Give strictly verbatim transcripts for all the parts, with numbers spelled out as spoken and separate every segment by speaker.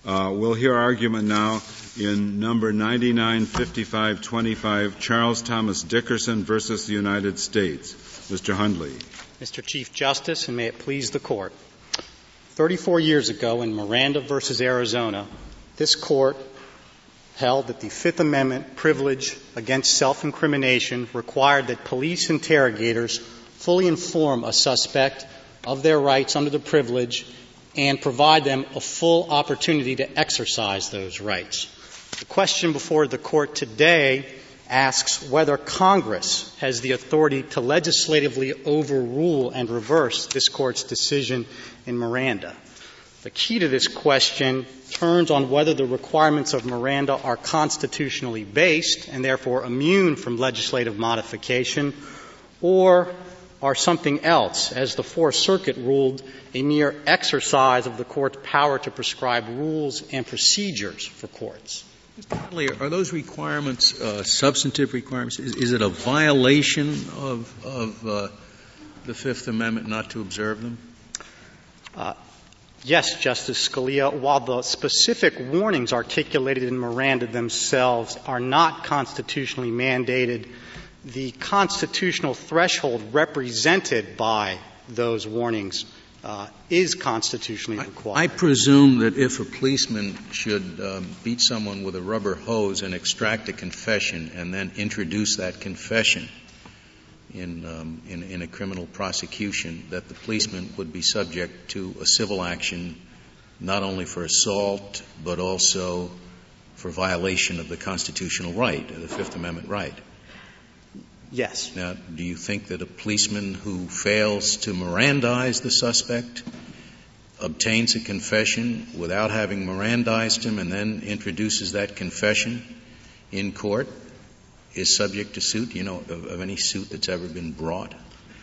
Speaker 1: Uh, we'll hear argument now in number ninety-nine fifty-five twenty-five, Charles Thomas Dickerson versus the United States. Mister Hundley.
Speaker 2: Mister Chief Justice, and may it please the Court. thirty-four years ago in Miranda versus Arizona, this Court held that the Fifth Amendment privilege against self-incrimination required that police interrogators fully inform a suspect of their rights under the privilege and provide them a full opportunity to exercise those rights. The question before the Court today asks whether Congress has the authority to legislatively overrule and reverse this Court's decision in Miranda. The key to this question turns on whether the requirements of Miranda are constitutionally based and therefore immune from legislative modification, or are something else, as the Fourth Circuit ruled, a mere exercise of the Court's power to prescribe rules and procedures for courts.
Speaker 3: Mister Hundley, are those requirements uh, substantive requirements? Is, is it a violation of, of uh, the Fifth Amendment not to observe them?
Speaker 2: Uh, yes, Justice Scalia. While the specific warnings articulated in Miranda themselves are not constitutionally mandated, the constitutional threshold represented by those warnings uh, is constitutionally required.
Speaker 3: I, I presume that if a policeman should um, beat someone with a rubber hose and extract a confession and then introduce that confession in, um, in, in a criminal prosecution, that the policeman would be subject to a civil action not only for assault but also for violation of the constitutional right, the Fifth Amendment right.
Speaker 2: Yes.
Speaker 3: Now, do you think that a policeman who fails to Mirandize the suspect, obtains a confession without having Mirandized him, and then introduces that confession in court is subject to suit? Do you know of, of any suit that's ever been brought?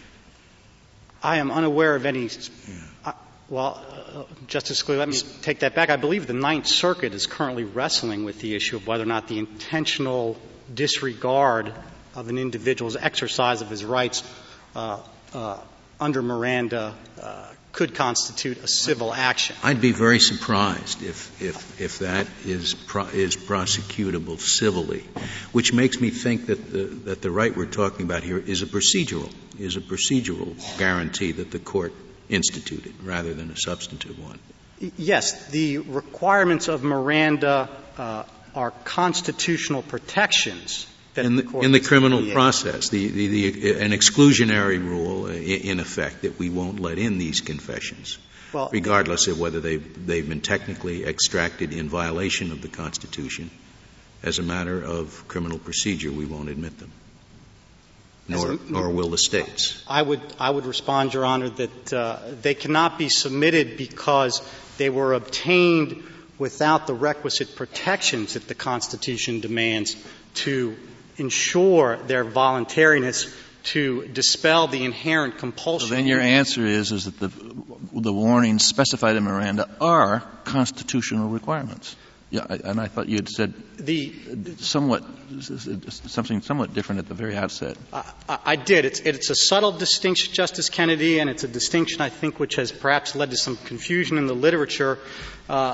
Speaker 2: I am unaware of any. Yeah. Uh, well, uh, Justice Scalia, let me take that back. I believe the Ninth Circuit is currently wrestling with the issue of whether or not the intentional disregard of an individual's exercise of his rights uh, uh, under Miranda uh, could constitute a civil action.
Speaker 3: I'd be very surprised if if, if that is pro- is prosecutable civilly, which makes me think that the that the right we're talking about here is a procedural is a procedural guarantee that the court instituted rather than a substantive one.
Speaker 2: Yes, the requirements of Miranda uh, are constitutional protections.
Speaker 3: In the, in the criminal process, the, the, the, an exclusionary rule, in, in effect, that we won't let in these confessions, well, regardless of whether they've, they've been technically extracted in violation of the Constitution. As a matter of criminal procedure, we won't admit them, nor, a, nor will the states.
Speaker 2: I would, I would respond, Your Honor, that uh, they cannot be submitted because they were obtained without the requisite protections that the Constitution demands to ensure their voluntariness, to dispel the inherent compulsion.
Speaker 4: So then your answer is, is that the, the warnings specified in Miranda are constitutional requirements. Yeah, I, and I thought you had said the somewhat something somewhat different at the very outset.
Speaker 2: I, I did. It's, it's a subtle distinction, Justice Kennedy, and it's a distinction I think which has perhaps led to some confusion in the literature. Uh,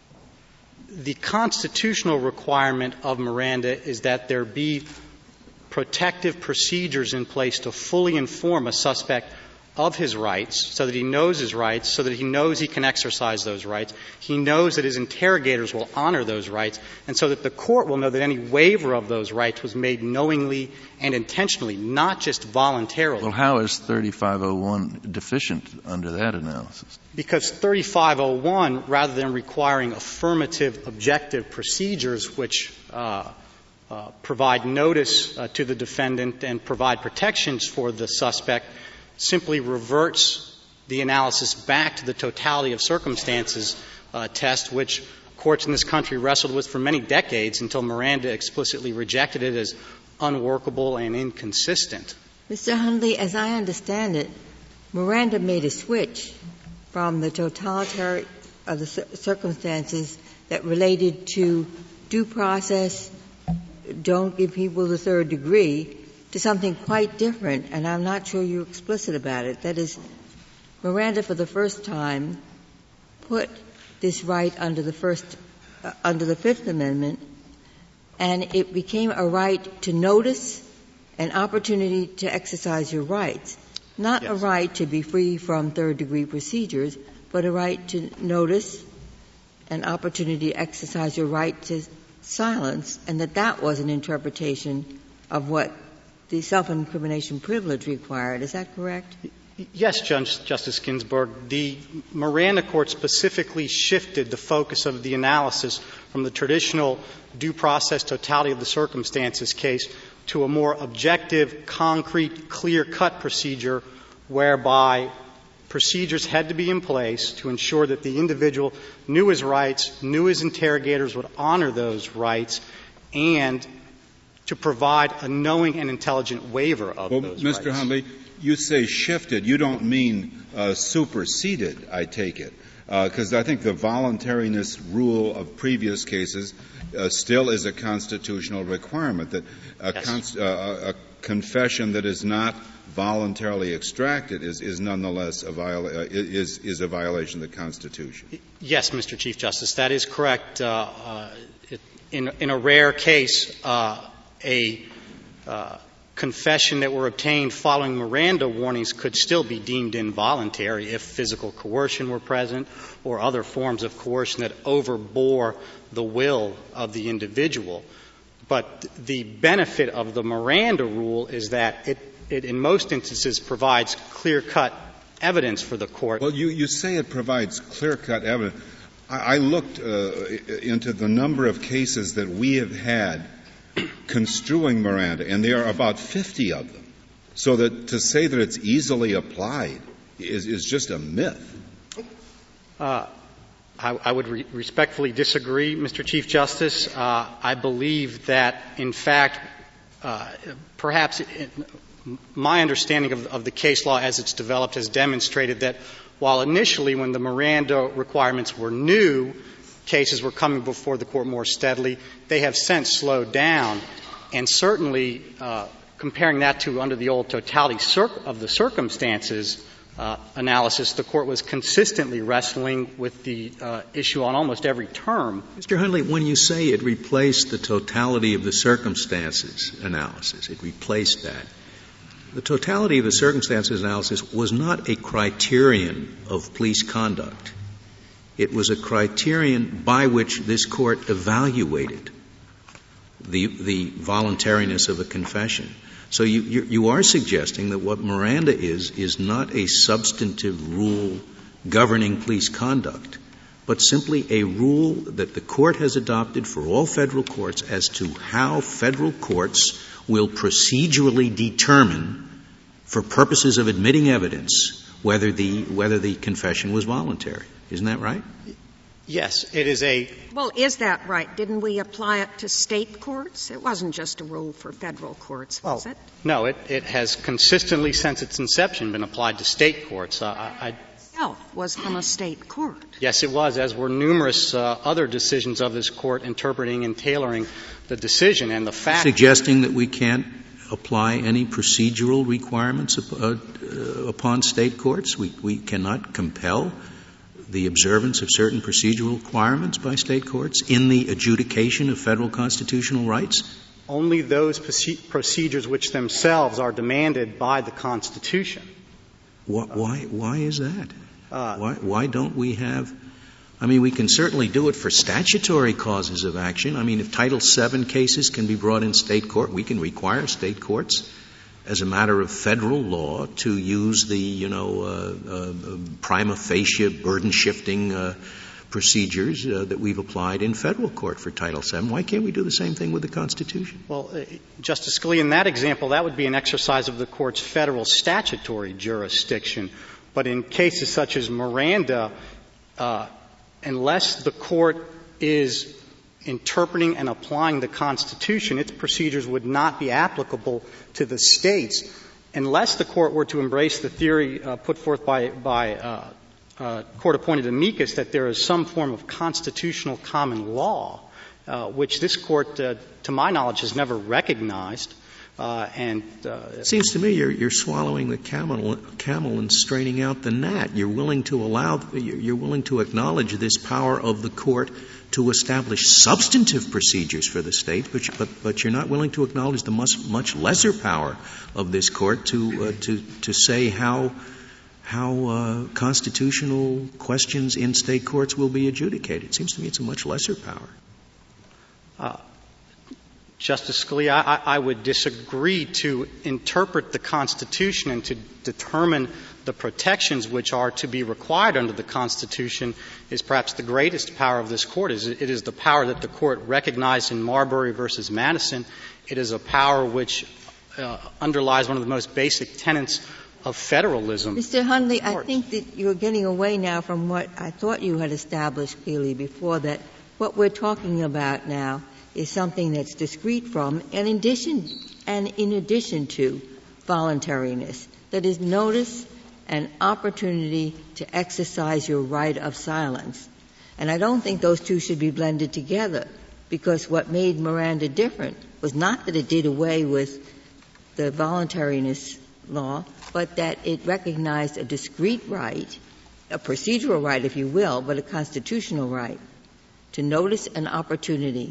Speaker 2: The constitutional requirement of Miranda is that there be protective procedures in place to fully inform a suspect of his rights so that he knows his rights, so that he knows he can exercise those rights. He knows that his interrogators will honor those rights, and so that the court will know that any waiver of those rights was made knowingly and intentionally, not just voluntarily.
Speaker 4: Well, how is thirty-five oh one deficient under that analysis?
Speaker 2: Because thirty-five oh one, rather than requiring affirmative, objective procedures which uh, uh, provide notice uh, to the defendant and provide protections for the suspect, simply reverts the analysis back to the totality of circumstances uh, test, which courts in this country wrestled with for many decades until Miranda explicitly rejected it as unworkable and inconsistent.
Speaker 5: Mister Hundley, as I understand it, Miranda made a switch from the totality of the circumstances that related to due process, don't give people the third degree, to something quite different, and I'm not sure you're explicit about it. That is, Miranda for the first time put this right under the first, uh, under the Fifth Amendment, and it became a right to notice, an opportunity to exercise your rights, not yes. a right to be free from third-degree procedures, but a right to notice, an opportunity to exercise your right to silence, and that that was an interpretation of what the self-incrimination privilege required. Is that correct?
Speaker 2: Yes, Judge, Justice Ginsburg. The Miranda Court specifically shifted the focus of the analysis from the traditional due process totality of the circumstances case to a more objective, concrete, clear-cut procedure whereby procedures had to be in place to ensure that the individual knew his rights, knew his interrogators would honor those rights, and to provide a knowing and intelligent waiver of
Speaker 1: well,
Speaker 2: those
Speaker 1: Mister
Speaker 2: rights.
Speaker 1: Hundley, you say shifted. You don't mean uh, superseded, I take it, because uh, I think the voluntariness rule of previous cases uh, still is a constitutional requirement, that a,
Speaker 2: yes.
Speaker 1: const- uh, a confession that is not voluntarily extracted is, is nonetheless a viola- uh, is, is a violation of the Constitution.
Speaker 2: Yes, Mister Chief Justice, that is correct. Uh, uh, it, in, in a rare case, uh, a uh, confession that were obtained following Miranda warnings could still be deemed involuntary if physical coercion were present or other forms of coercion that overbore the will of the individual. But the benefit of the Miranda rule is that it, it in most instances provides clear-cut evidence for the court.
Speaker 1: Well, you, you say it provides clear-cut evidence. I, I looked uh, into the number of cases that we have had construing Miranda, and there are about fifty of them. So that to say that it's easily applied is, is just a myth.
Speaker 2: Uh, I, I would re- respectfully disagree, Mister Chief Justice. Uh, I believe that, in fact, uh, perhaps it, it, my understanding of, of the case law as it's developed has demonstrated that while initially when the Miranda requirements were new, cases were coming before the court more steadily, they have since slowed down. And certainly, uh, comparing that to under the old totality circ- of the circumstances uh, analysis, the court was consistently wrestling with the uh, issue on almost every term.
Speaker 3: Mister Hundley, when you say it replaced the totality of the circumstances analysis, it replaced that. The totality of the circumstances analysis was not a criterion of police conduct. It was a criterion by which this court evaluated the, the voluntariness of a confession. So you, you, you are suggesting that what Miranda is, is not a substantive rule governing police conduct, but simply a rule that the court has adopted for all federal courts as to how federal courts will procedurally determine, for purposes of admitting evidence, whether the, whether the confession was voluntary. Isn't that right?
Speaker 2: Yes, it is a...
Speaker 6: Well, is that right? Didn't we apply it to state courts? It wasn't just a rule for federal courts, was
Speaker 2: oh,
Speaker 6: it?
Speaker 2: No, it, it has consistently since its inception been applied to state courts. Uh, I, I,
Speaker 6: itself was from a state court.
Speaker 2: Yes, it was, as were numerous uh, other decisions of this court interpreting and tailoring the decision. And the fact...
Speaker 3: Suggesting that we can't apply any procedural requirements up, uh, uh, upon state courts? We, we cannot compel the observance of certain procedural requirements by state courts in the adjudication of federal constitutional rights?
Speaker 2: Only those procedures which themselves are demanded by the Constitution.
Speaker 3: Why, why, why is that?
Speaker 2: Uh,
Speaker 3: why, why don't we have — I mean, we can certainly do it for statutory causes of action. I mean, if Title seven cases can be brought in state court, we can require state courts as a matter of federal law to use the, you know, uh, uh, prima facie burden-shifting uh, procedures uh, that we've applied in federal court for Title seven. Why can't we do the same thing with the Constitution?
Speaker 2: Well, uh, Justice Scalia, in that example, that would be an exercise of the court's federal statutory jurisdiction. But in cases such as Miranda, uh, unless the court is interpreting and applying the Constitution, its procedures would not be applicable to the states unless the court were to embrace the theory uh, put forth by, by uh, uh, court-appointed amicus that there is some form of constitutional common law, uh, which this court, uh, to my knowledge, has never recognized. Uh, and uh,
Speaker 7: it seems to me you're, you're swallowing the camel, camel and straining out the gnat. You're willing to allow, you're willing to acknowledge this power of the court to establish substantive procedures for the state, but, but, but you're not willing to acknowledge the much, much lesser power of this court to, uh, to, to say how, how uh, constitutional questions in state courts will be adjudicated. It seems to me it's a much lesser power.
Speaker 2: Uh, Justice Scalia, I, I would disagree. To interpret the Constitution and to determine the protections which are to be required under the Constitution is perhaps the greatest power of this Court. It is the power that the Court recognized in Marbury versus Madison. It is a power which uh, underlies one of the most basic tenets of federalism.
Speaker 5: Mister Hundley, I think that you're getting away now from what I thought you had established clearly before, that what we're talking about now is something that's discrete from and in addition, and in addition to voluntariness, that is notice and opportunity to exercise your right of silence. And I don't think those two should be blended together, because what made Miranda different was not that it did away with the voluntariness law, but that it recognized a discrete right, a procedural right, if you will, but a constitutional right, to notice an opportunity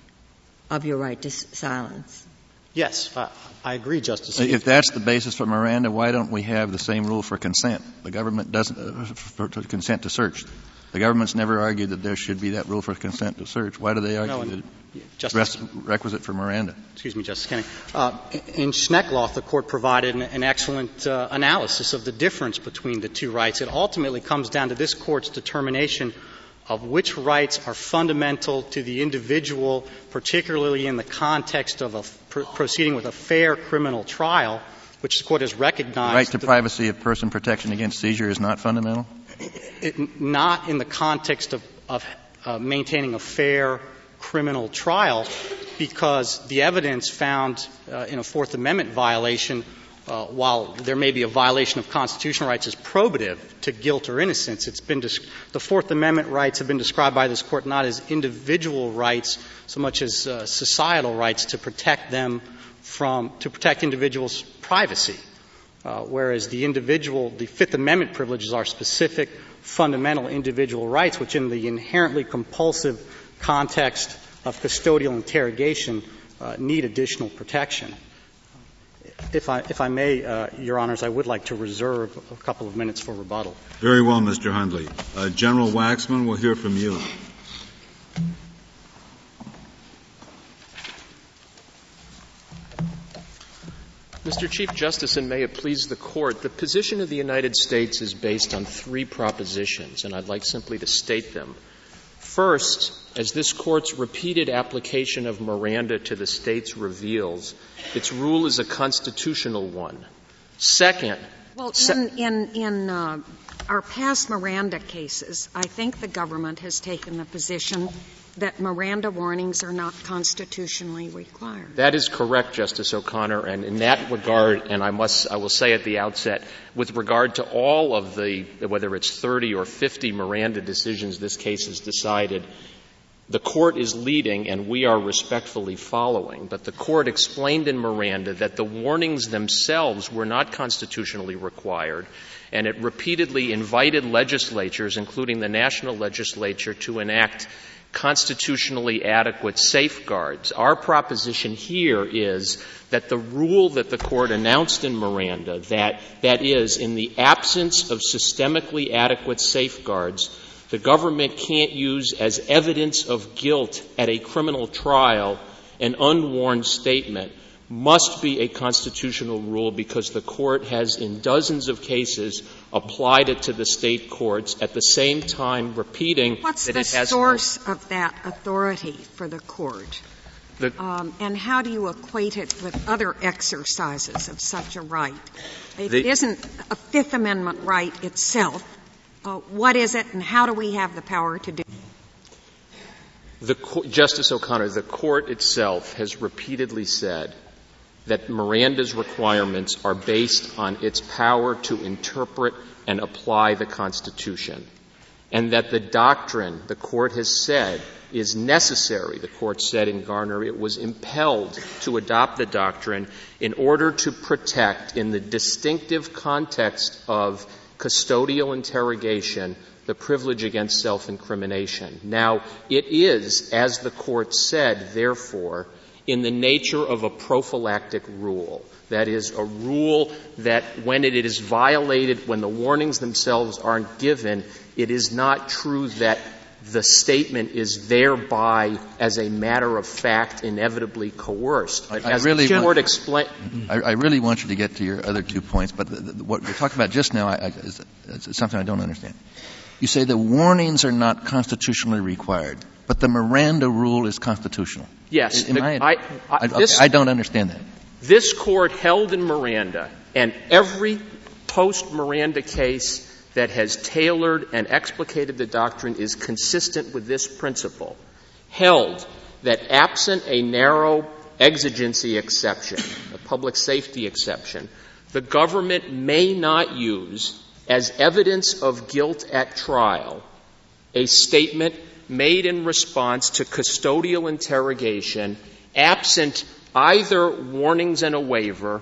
Speaker 5: of your right to s- silence.
Speaker 2: Yes, uh, I agree, Justice.
Speaker 4: If that's the basis for Miranda, why don't we have the same rule for consent? The government doesn't uh, for, for consent to search. The government's never argued that there should be that rule for consent to search. Why do they argue
Speaker 2: no,
Speaker 4: that
Speaker 2: Justice,
Speaker 4: it's requisite for Miranda?
Speaker 2: Excuse me, Justice Kennedy. Uh, in Schneckloth, the Court provided an, an excellent uh, analysis of the difference between the two rights. It ultimately comes down to this Court's determination of which rights are fundamental to the individual, particularly in the context of a pr- proceeding with a fair criminal trial, which the Court has recognized.
Speaker 4: Right to privacy of person protection against seizure is not fundamental?
Speaker 2: It, not in the context of, of uh, maintaining a fair criminal trial, because the evidence found uh, in a Fourth Amendment violation, Uh, while there may be a violation of constitutional rights, is probative to guilt or innocence. It's been des- the Fourth Amendment rights have been described by this Court not as individual rights so much as uh, societal rights to protect them from to protect individuals' privacy, uh, whereas the individual, the Fifth Amendment privileges are specific, fundamental individual rights, which in the inherently compulsive context of custodial interrogation uh, need additional protection. If I, if I may, uh, Your Honors, I would like to reserve a couple of minutes for rebuttal.
Speaker 1: Very well, Mister Hundley. Uh, General Waxman, we'll hear from you.
Speaker 8: Mister Chief Justice, and may it please the Court, the position of the United States is based on three propositions, and I'd like simply to state them. First, as this Court's repeated application of Miranda to the states reveals, its rule is a constitutional one. Second,
Speaker 6: well, in, in, in uh, our past Miranda cases, I think the government has taken the position that Miranda warnings are not constitutionally required.
Speaker 8: That is correct, Justice O'Connor, and in that regard, and I must, I will say at the outset, with regard to all of the, whether it's thirty or fifty Miranda decisions this case has decided, the Court is leading and we are respectfully following. But the Court explained in Miranda that the warnings themselves were not constitutionally required, and it repeatedly invited legislatures, including the national legislature, to enact constitutionally adequate safeguards. Our proposition here is that the rule that the Court announced in Miranda, that, that is, in the absence of systemically adequate safeguards, the government can't use as evidence of guilt at a criminal trial an unwarned statement, must be a constitutional rule, because the Court has in dozens of cases applied it to the state courts, at the same time repeating
Speaker 6: What's
Speaker 8: that
Speaker 6: it has
Speaker 8: no
Speaker 6: What's the source of that authority for the Court?
Speaker 8: The,
Speaker 6: um, and how do you equate it with other exercises of such a right? If
Speaker 8: the,
Speaker 6: it isn't a Fifth Amendment right itself, uh, what is it and how do we have the power to do it?
Speaker 8: The, Justice O'Connor, the Court itself has repeatedly said that Miranda's requirements are based on its power to interpret and apply the Constitution. and that the doctrine, the Court has said, is necessary. The Court said in Garner it was impelled to adopt the doctrine in order to protect, in the distinctive context of custodial interrogation, the privilege against self-incrimination. Now, it is, as the Court said, therefore, in the nature of a prophylactic rule. That is, a rule that when it is violated, when the warnings themselves aren't given, it is not true that the statement is thereby, as a matter of fact, inevitably coerced.
Speaker 4: I,
Speaker 8: as
Speaker 4: I really
Speaker 8: the Court
Speaker 4: want,
Speaker 8: explained,
Speaker 4: I, I really want you to get to your other two points, but the, the, what you're talking about just now I, I, is, is something I don't understand. You say the warnings are not constitutionally required, but the Miranda rule is constitutional.
Speaker 8: Yes.
Speaker 4: Am
Speaker 8: the,
Speaker 4: I,
Speaker 8: I, I,
Speaker 4: okay,
Speaker 8: this,
Speaker 4: I don't understand that.
Speaker 8: This Court held in Miranda, and every post-Miranda case that has tailored and explicated the doctrine is consistent with this principle, held that absent a narrow exigency exception, a public safety exception, the government may not use as evidence of guilt at trial a statement made in response to custodial interrogation absent either warnings and a waiver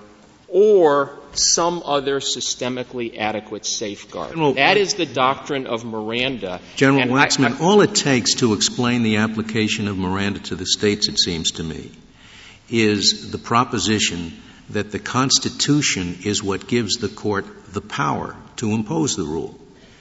Speaker 8: or some other systemically adequate safeguard.
Speaker 7: General,
Speaker 8: that is the doctrine of Miranda.
Speaker 7: General
Speaker 8: and
Speaker 7: Waxman,
Speaker 8: I, I,
Speaker 7: all it takes to explain the application of Miranda to the states, it seems to me, is the proposition that the Constitution is what gives the Court the power to impose the rule.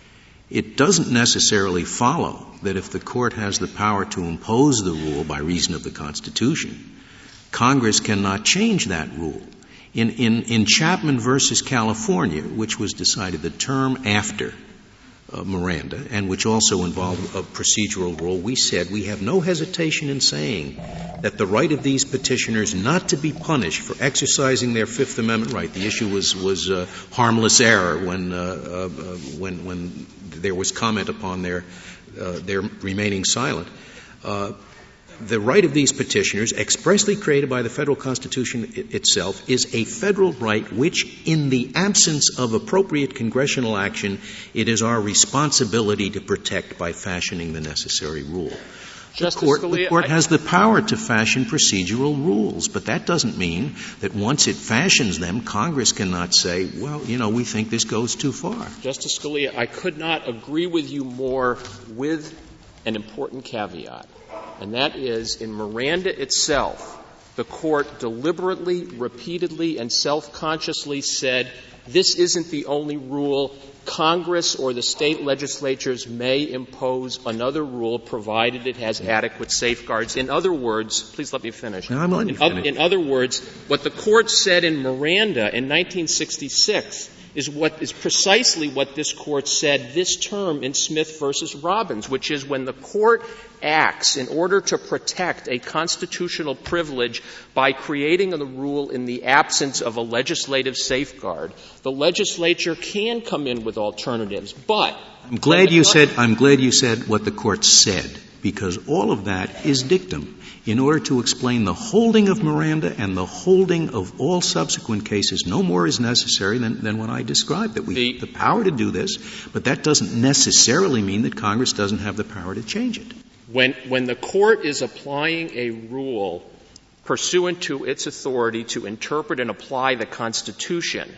Speaker 7: It doesn't necessarily follow that if the Court has the power to impose the rule by reason of the Constitution, Congress cannot change that rule. In, in, in Chapman versus California, which was decided the term after uh, Miranda and which also involved a procedural rule, we said we have no hesitation in saying that the right of these petitioners not to be punished for exercising their Fifth Amendment right, the issue was, was uh, harmless error when, uh, uh, when, when there was comment upon their, uh, their remaining silent. Uh, The right of these petitioners, expressly created by the Federal Constitution I- itself, is a Federal right which, in the absence of appropriate congressional action, it is our responsibility to protect by fashioning the necessary rule.
Speaker 8: Justice
Speaker 7: the Court,
Speaker 8: Scalia,
Speaker 7: the court
Speaker 8: I,
Speaker 7: has the power to fashion procedural rules, but that doesn't mean that once it fashions them, Congress cannot say, well, you know, we think this goes too far.
Speaker 8: Justice Scalia, I could not agree with you more with an important caveat. And that is, in Miranda itself, the Court deliberately, repeatedly, and self-consciously said, this isn't the only rule. Congress or the state legislatures may impose another rule provided it has adequate safeguards. In other words, please let me finish.
Speaker 7: No, I'm letting you finish.
Speaker 8: In, in other words, what the Court said in Miranda in nineteen sixty-six is what is precisely what this Court said this term in Smith versus Robbins, which is when the Court acts in order to protect a constitutional privilege by creating the rule in the absence of a legislative safeguard, the legislature can come in with alternatives. But
Speaker 7: I'm glad you said I'm glad you said what the Court said, because all of that is dictum. In order to explain the holding of Miranda and the holding of all subsequent cases, no more is necessary than, than what I described, that we
Speaker 8: the,
Speaker 7: have the power to do this, but that doesn't necessarily mean that Congress doesn't have the power to change it.
Speaker 8: When, when the Court is applying a rule pursuant to its authority to interpret and apply the Constitution,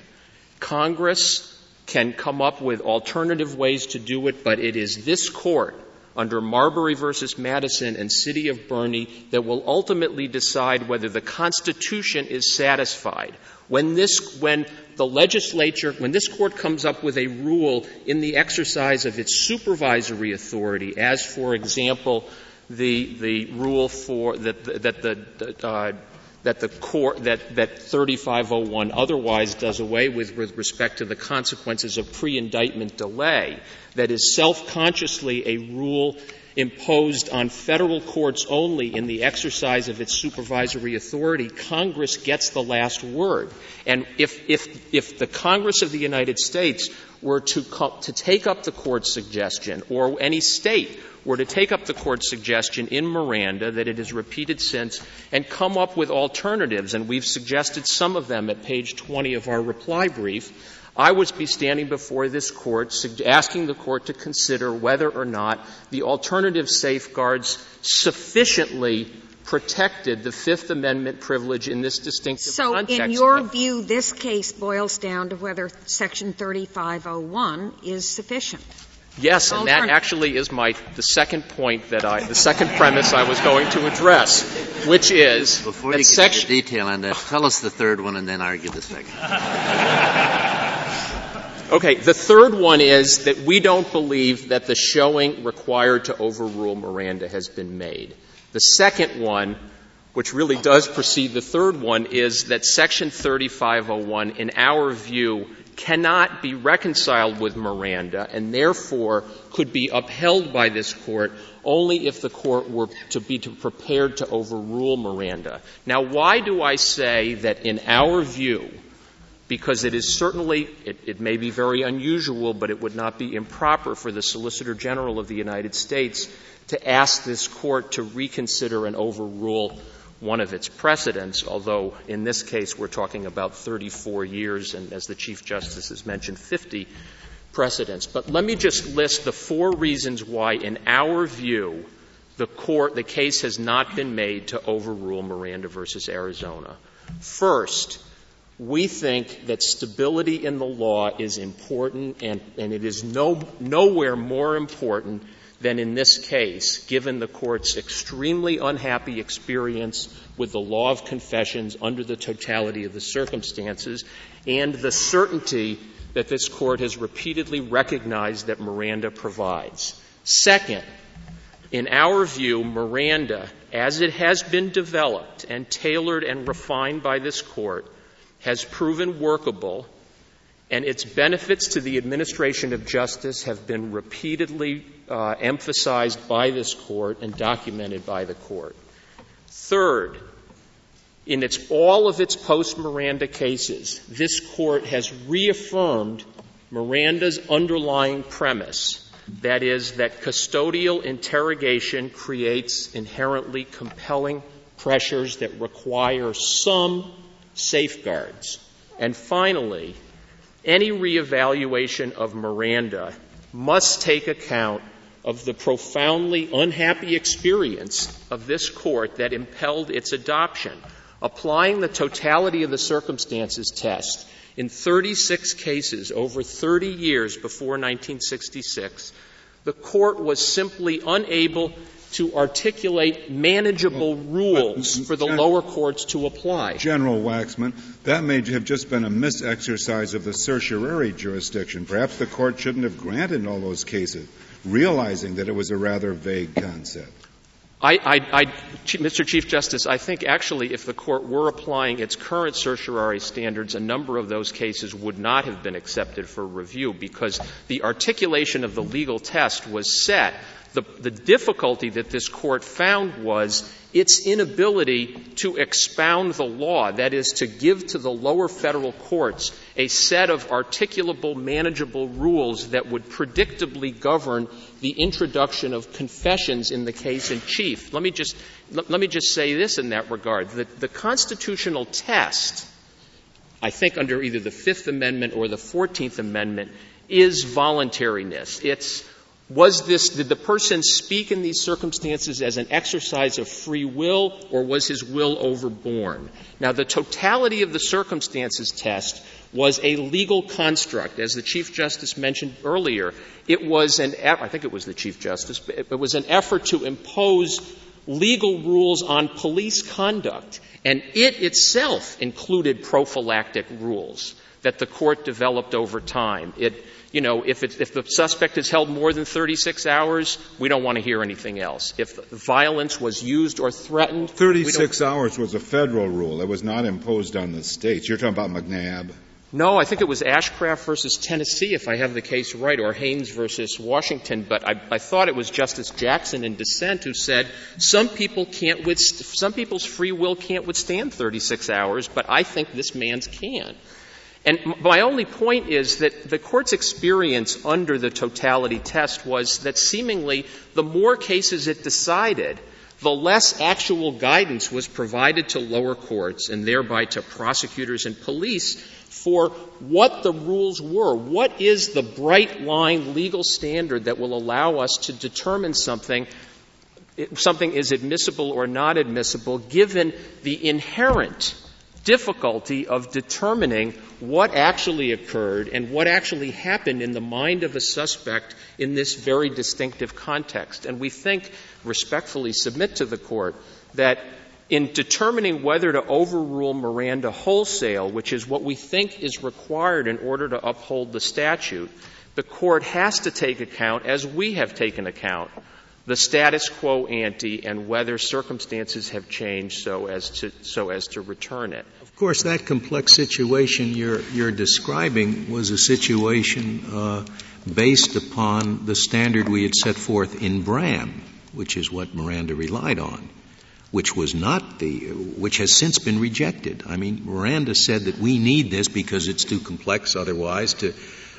Speaker 8: Congress can come up with alternative ways to do it, but it is this Court under Marbury versus Madison and City of Burney that will ultimately decide whether the Constitution is satisfied. When this, when the legislature, when this Court comes up with a rule in the exercise of its supervisory authority, as, for example, the, the rule for, that, that the, uh, that the court, that, that thirty-five oh one otherwise does away with with respect to the consequences of pre-indictment delay, that is self-consciously a rule imposed on federal courts only in the exercise of its supervisory authority, Congress gets the last word. And if, if, if the Congress of the United States were to, co- to take up the Court's suggestion, or any state were to take up the Court's suggestion in Miranda that it has repeated since and come up with alternatives, and we've suggested some of them at page twenty of our reply brief, I would be standing before this Court asking the Court to consider whether or not the alternative safeguards sufficiently protected the Fifth Amendment privilege in this distinctive
Speaker 6: so
Speaker 8: context.
Speaker 6: So in your view, this case boils down to whether Section thirty-five oh one is sufficient?
Speaker 8: Yes, and that actually is my the second point that I the second premise I was going to address, which is
Speaker 9: before
Speaker 8: that
Speaker 9: you get
Speaker 8: section,
Speaker 9: into detail on that, tell us the third one and then argue the second.
Speaker 8: Okay, the third one is that we don't believe that the showing required to overrule Miranda has been made. The second one, which really does precede the third one, is that Section thirty-five oh one, in our view, cannot be reconciled with Miranda and therefore could be upheld by this Court only if the Court were to be to prepared to overrule Miranda. Now, why do I say that in our view? Because it is certainly, it, it may be very unusual, but it would not be improper for the Solicitor General of the United States to ask this Court to reconsider and overrule one of its precedents, although in this case we're talking about thirty-four years and, as the Chief Justice has mentioned, fifty precedents. But let me just list the four reasons why, in our view, the court, the case has not been made to overrule Miranda versus Arizona. First, we think that stability in the law is important, and, and it is no, nowhere more important than in this case, given the Court's extremely unhappy experience with the law of confessions under the totality of the circumstances and the certainty that this Court has repeatedly recognized that Miranda provides. Second, in our view, Miranda, as it has been developed and tailored and refined by this Court, has proven workable, and its benefits to the administration of justice have been repeatedly uh, emphasized by this Court and documented by the Court. Third, in its, all of its post-Miranda cases, this Court has reaffirmed Miranda's underlying premise, that is, that custodial interrogation creates inherently compelling pressures that require some safeguards. And finally, any reevaluation of Miranda must take account of the profoundly unhappy experience of this Court that impelled its adoption. Applying the totality of the circumstances test in thirty-six cases over thirty years before nineteen sixty-six, the Court was simply unable to articulate manageable well, rules but, for the Gen- lower courts to apply.
Speaker 1: General Waxman, that may have just been a misexercise of the certiorari jurisdiction. Perhaps the Court shouldn't have granted all those cases, realizing that it was a rather vague concept.
Speaker 8: I, I, I, Mister Chief Justice, I think actually if the Court were applying its current certiorari standards, a number of those cases would not have been accepted for review because the articulation of the legal test was set. The, the difficulty that this Court found was its inability to expound the law, that is, to give to the lower federal courts a set of articulable, manageable rules that would predictably govern the introduction of confessions in the case in chief. Let me just, let, let me just say this in that regard. The, the constitutional test, I think under either the Fifth Amendment or the Fourteenth Amendment, is voluntariness. It's Was this, did the person speak in these circumstances as an exercise of free will, or was his will overborne? Now, the totality of the circumstances test was a legal construct. As the Chief Justice mentioned earlier, it was an, I think it was the Chief Justice, it was an effort to impose legal rules on police conduct, and it itself included prophylactic rules that the Court developed over time. It You know, if, it's, if the suspect is held more than thirty-six hours, we don't want to hear anything else. If violence was used or threatened,
Speaker 1: thirty-six hours was a federal rule. It was not imposed on the states. You're talking about McNabb.
Speaker 8: No, I think it was Ashcraft versus Tennessee, if I have the case right, or Haynes versus Washington. But I, I thought it was Justice Jackson in dissent who said some people can't withst- some people's free will can't withstand thirty-six hours, but I think this man's can. And my only point is that the Court's experience under the totality test was that seemingly the more cases it decided, the less actual guidance was provided to lower courts and thereby to prosecutors and police for what the rules were. What is the bright line legal standard that will allow us to determine something, something is admissible or not admissible, given the inherent difficulty of determining what actually occurred and what actually happened in the mind of a suspect in this very distinctive context. And we think, respectfully submit to the Court, that in determining whether to overrule Miranda wholesale, which is what we think is required in order to uphold the statute, the Court has to take account, as we have taken account, the status quo ante and whether circumstances have changed so as to so as to return it.
Speaker 7: Of course, that complex situation you're you're describing was a situation uh, based upon the standard we had set forth in Bram, which is what Miranda relied on, which was not the which has since been rejected. I mean, Miranda said that we need this because it's too complex otherwise to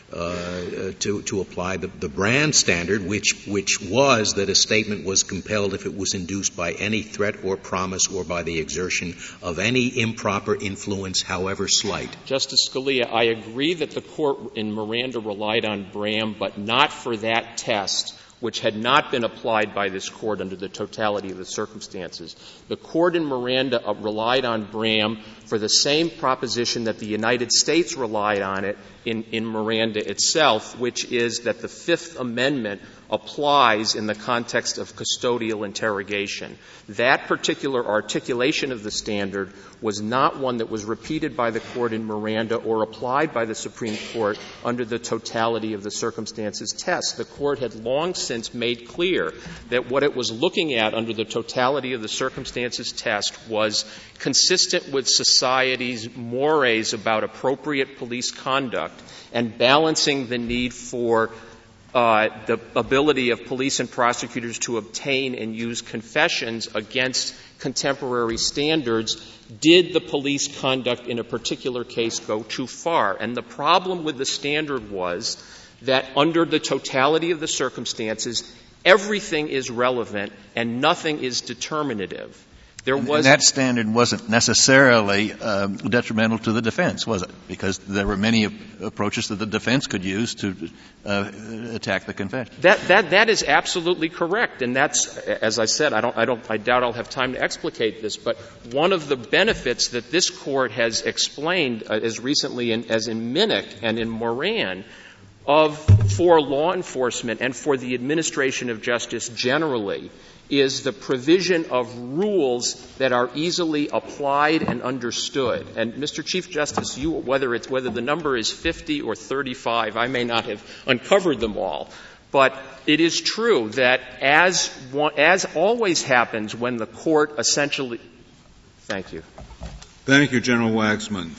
Speaker 7: Uh, to, to apply the, the Brand standard, which, which was that a statement was compelled if it was induced by any threat or promise or by the exertion of any improper influence, however slight.
Speaker 8: Justice Scalia, I agree that the Court in Miranda relied on Bram, but not for that test, which had not been applied by this Court under the totality of the circumstances. The Court in Miranda uh, relied on Bram for the same proposition that the United States relied on it in, in Miranda itself, which is that the Fifth Amendment applies in the context of custodial interrogation. That particular articulation of the standard was not one that was repeated by the Court in Miranda or applied by the Supreme Court under the totality of the circumstances test. The Court had long since made clear that what it was looking at under the totality of the circumstances test was consistent with society's mores about appropriate police conduct and balancing the need for Uh, the ability of police and prosecutors to obtain and use confessions against contemporary standards. Did the police conduct in a particular case go too far? And the problem with the standard was that under the totality of the circumstances, everything is relevant and nothing is determinative. There was
Speaker 4: and that standard wasn't necessarily um, detrimental to the defense, was it? Because there were many approaches that the defense could use to uh, attack the confession.
Speaker 8: That that that is absolutely correct, and that's, as I said, I don't I don't I doubt I'll have time to explicate this, but one of the benefits that this Court has explained uh, as recently in, as in Minnick and in Moran of for law enforcement and for the administration of justice generally is the provision of rules that are easily applied and understood. And Mister Chief Justice, you, whether it's whether the number is fifty or thirty-five, I may not have uncovered them all, but it is true that as as always happens when the Court essentially — thank you.
Speaker 1: Thank you, General Waxman.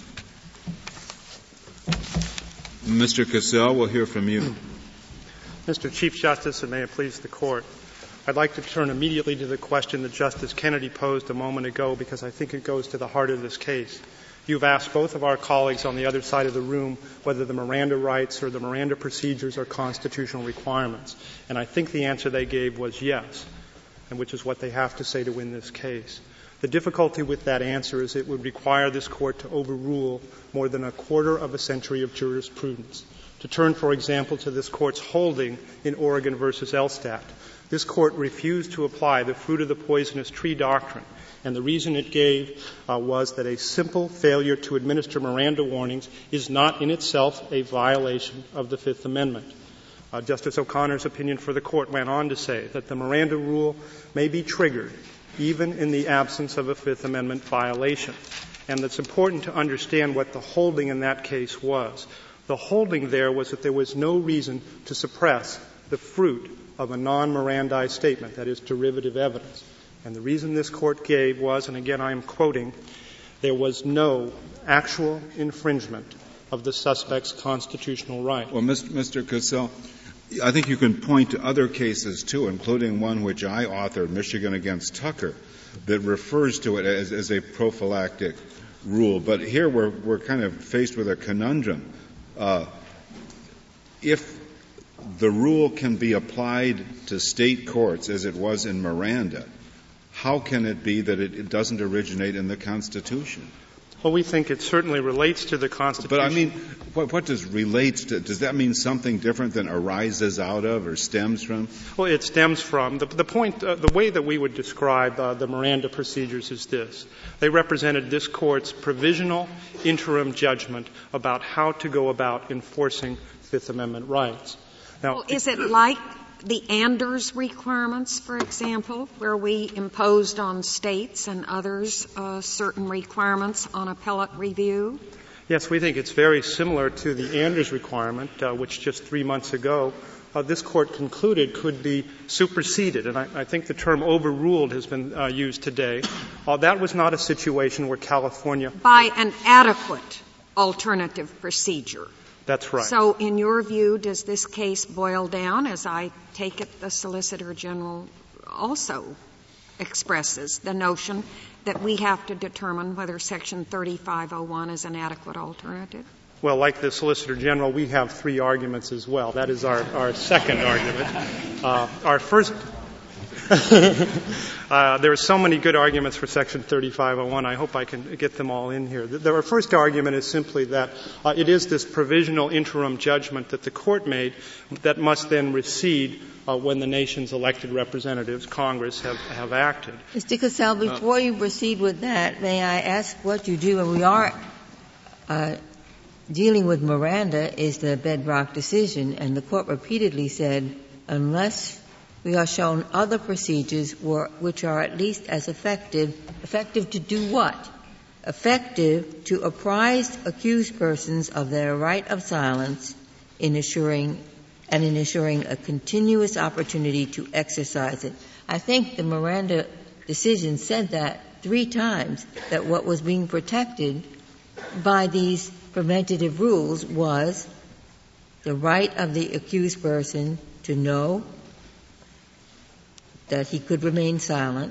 Speaker 1: Mister Cassell, we'll hear from you.
Speaker 10: Mister Chief Justice, and may it please the Court, I'd like to turn immediately to the question that Justice Kennedy posed a moment ago, because I think it goes to the heart of this case. You've asked both of our colleagues on the other side of the room whether the Miranda rights or the Miranda procedures are constitutional requirements. And I think the answer they gave was yes, and which is what they have to say to win this case. The difficulty with that answer is it would require this Court to overrule more than a quarter of a century of jurisprudence. To turn, for example, to this Court's holding in Oregon versus Elstadt, this Court refused to apply the fruit of the poisonous tree doctrine, and the reason it gave uh, was that a simple failure to administer Miranda warnings is not in itself a violation of the Fifth Amendment. Uh, Justice O'Connor's opinion for the Court went on to say that the Miranda rule may be triggered even in the absence of a Fifth Amendment violation, and it's important to understand what the holding in that case was. The holding there was that there was no reason to suppress the fruit of a non-Mirandized statement, that is, derivative evidence. And the reason this Court gave was, and again I am quoting, there was no actual infringement of the suspect's constitutional right.
Speaker 1: Well, Mister Cassell, I think you can point to other cases, too, including one which I authored, Michigan against Tucker, that refers to it as, as a prophylactic rule. But here we're, we're kind of faced with a conundrum. Uh, if the rule can be applied to state courts as it was in Miranda, how can it be that it, it doesn't originate in the Constitution?
Speaker 10: Well, we think it certainly relates to the Constitution.
Speaker 1: But I mean, what, what does relates to? Does that mean something different than arises out of or stems from?
Speaker 10: Well, it stems from. The, the point, uh, the way that we would describe uh, the Miranda procedures is this. They represented this Court's provisional interim judgment about how to go about enforcing Fifth Amendment rights. Now,
Speaker 6: well, is it like the Anders requirements, for example, where we imposed on states and others uh, certain requirements on appellate review?
Speaker 10: Yes, we think it's very similar to the Anders requirement, uh, which just three months ago uh, this Court concluded could be superseded. And I, I think the term overruled has been uh, used today. Uh, that was not a situation where California...
Speaker 6: By an adequate alternative procedure.
Speaker 10: That's right.
Speaker 6: So in your view, does this case boil down, as I take it the Solicitor General also expresses, the notion that we have to determine whether Section thirty-five oh one is an adequate alternative?
Speaker 10: Well, like the Solicitor General, we have three arguments as well. That is our, our second argument. Uh, our first... uh, there are so many good arguments for Section thirty-five oh one. I hope I can get them all in here. The, the first argument is simply that uh, it is this provisional interim judgment that the Court made that must then recede uh, when the nation's elected representatives, Congress, have, have acted.
Speaker 5: Mister Cassell, before uh, you proceed with that, may I ask what you do? And we are uh, dealing with Miranda is the bedrock decision, and the Court repeatedly said unless we are shown other procedures which are at least as effective. Effective to do what? Effective to apprise accused persons of their right of silence in assuring and in assuring a continuous opportunity to exercise it. I think the Miranda decision said that three times, that what was being protected by these preventative rules was the right of the accused person to know that he could remain silent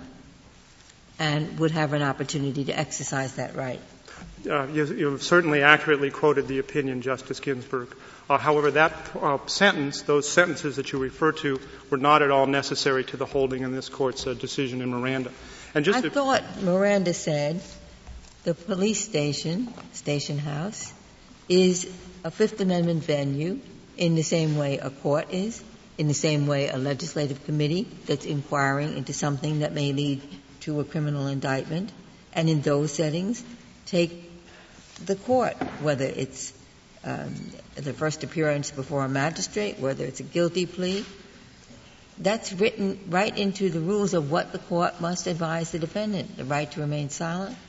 Speaker 5: and would have an opportunity to exercise that right.
Speaker 10: Uh, you, you've certainly accurately quoted the opinion, Justice Ginsburg. Uh, however, that uh, sentence, those sentences that you refer to, were not at all necessary to the holding in this Court's uh, decision in Miranda.
Speaker 5: And just I to, thought Miranda said the police station, station house, is a Fifth Amendment venue in the same way a court is, in the same way a legislative committee that's inquiring into something that may lead to a criminal indictment, and in those settings take the court, whether it's um, the first appearance before a magistrate, whether it's a guilty plea. That's written right into the rules of what the court must advise the defendant, the right to remain silent,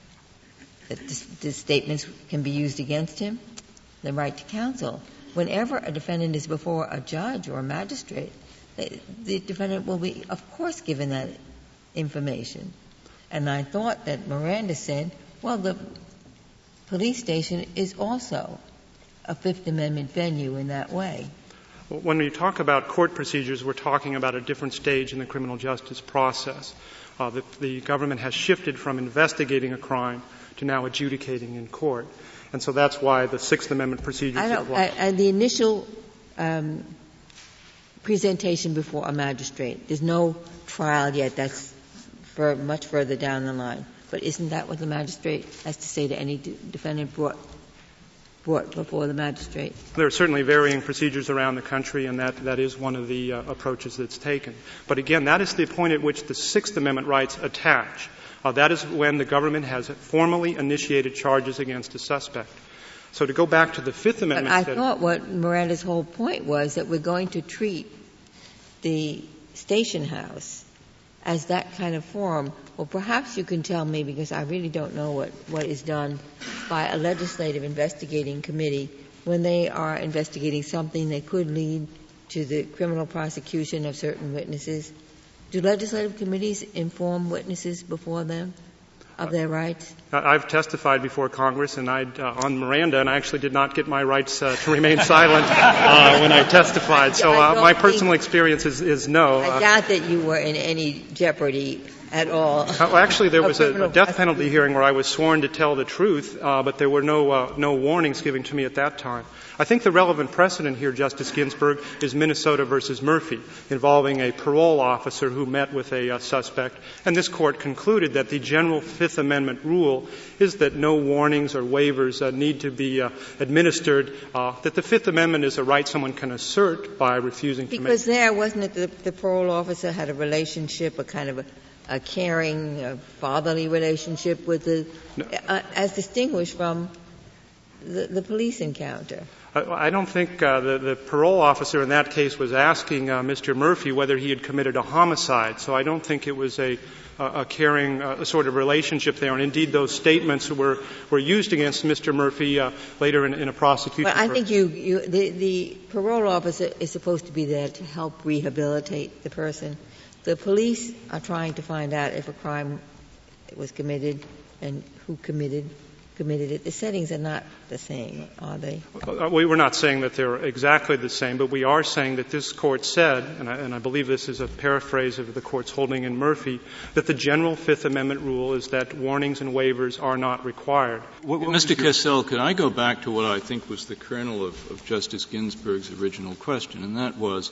Speaker 5: that the statements can be used against him, the right to counsel. Whenever a defendant is before a judge or a magistrate, the, the defendant will be, of course, given that information. And I thought that Miranda said, well, the police station is also a Fifth Amendment venue in that way.
Speaker 10: When we talk about court procedures, we're talking about a different stage in the criminal justice process. Uh, the, the government has shifted from investigating a crime to now adjudicating in court. And so that's why the Sixth Amendment procedures
Speaker 5: I don't, I, I, the initial um, presentation before a magistrate, there's no trial yet. That's for much further down the line. But isn't that what the magistrate has to say to any de- defendant brought brought before the magistrate?
Speaker 10: There are certainly varying procedures around the country, and that, that is one of the uh, approaches that's taken. But again, that is the point at which the Sixth Amendment rights attach. Uh, that is when the government has formally initiated charges against a suspect. So to go back to the Fifth Amendment...
Speaker 5: But I thought what Miranda's whole point was that we're going to treat the station house as that kind of forum. Well, perhaps you can tell me, because I really don't know what, what is done by a legislative investigating committee when they are investigating something that could lead to the criminal prosecution of certain witnesses. Do legislative committees inform witnesses before them of their rights?
Speaker 10: I've testified before Congress and I, uh, on Miranda, and I actually did not get my rights uh, to remain silent uh, when I testified. So uh, my personal experience is, is no.
Speaker 5: I doubt that you were in any jeopardy at all.
Speaker 10: Well, actually, there was a, a death penalty hearing where I was sworn to tell the truth, uh, but there were no uh, no warnings given to me at that time. I think the relevant precedent here, Justice Ginsburg, is Minnesota versus Murphy, involving a parole officer who met with a uh, suspect, and this court concluded that the general Fifth Amendment rule is that no warnings or waivers uh, need to be uh, administered, uh, that the Fifth Amendment is a right someone can assert by refusing
Speaker 5: because
Speaker 10: to make.
Speaker 5: Because there, wasn't it the, the parole officer had a relationship, a kind of a, a caring, a fatherly relationship with the, no. uh, as distinguished from the, the police encounter?
Speaker 10: I don't think uh, the, the parole officer in that case was asking uh, Mister Murphy whether he had committed a homicide, so I don't think it was a, a caring uh, sort of relationship there. And indeed, those statements were, were used against Mister Murphy uh, later in, in a prosecution.
Speaker 5: Well, I think you, you the, the parole officer is supposed to be there to help rehabilitate the person. The police are trying to find out if a crime was committed and who committed committed it. The settings are not the same, are they?
Speaker 10: We were not saying that they're exactly the same, but we are saying that this Court said, and I, and I believe this is a paraphrase of the Court's holding in Murphy, that the general Fifth Amendment rule is that warnings and waivers are not required.
Speaker 11: What, what Mister Kessel, could I go back to what I think was the kernel of, of Justice Ginsburg's original question, and that was,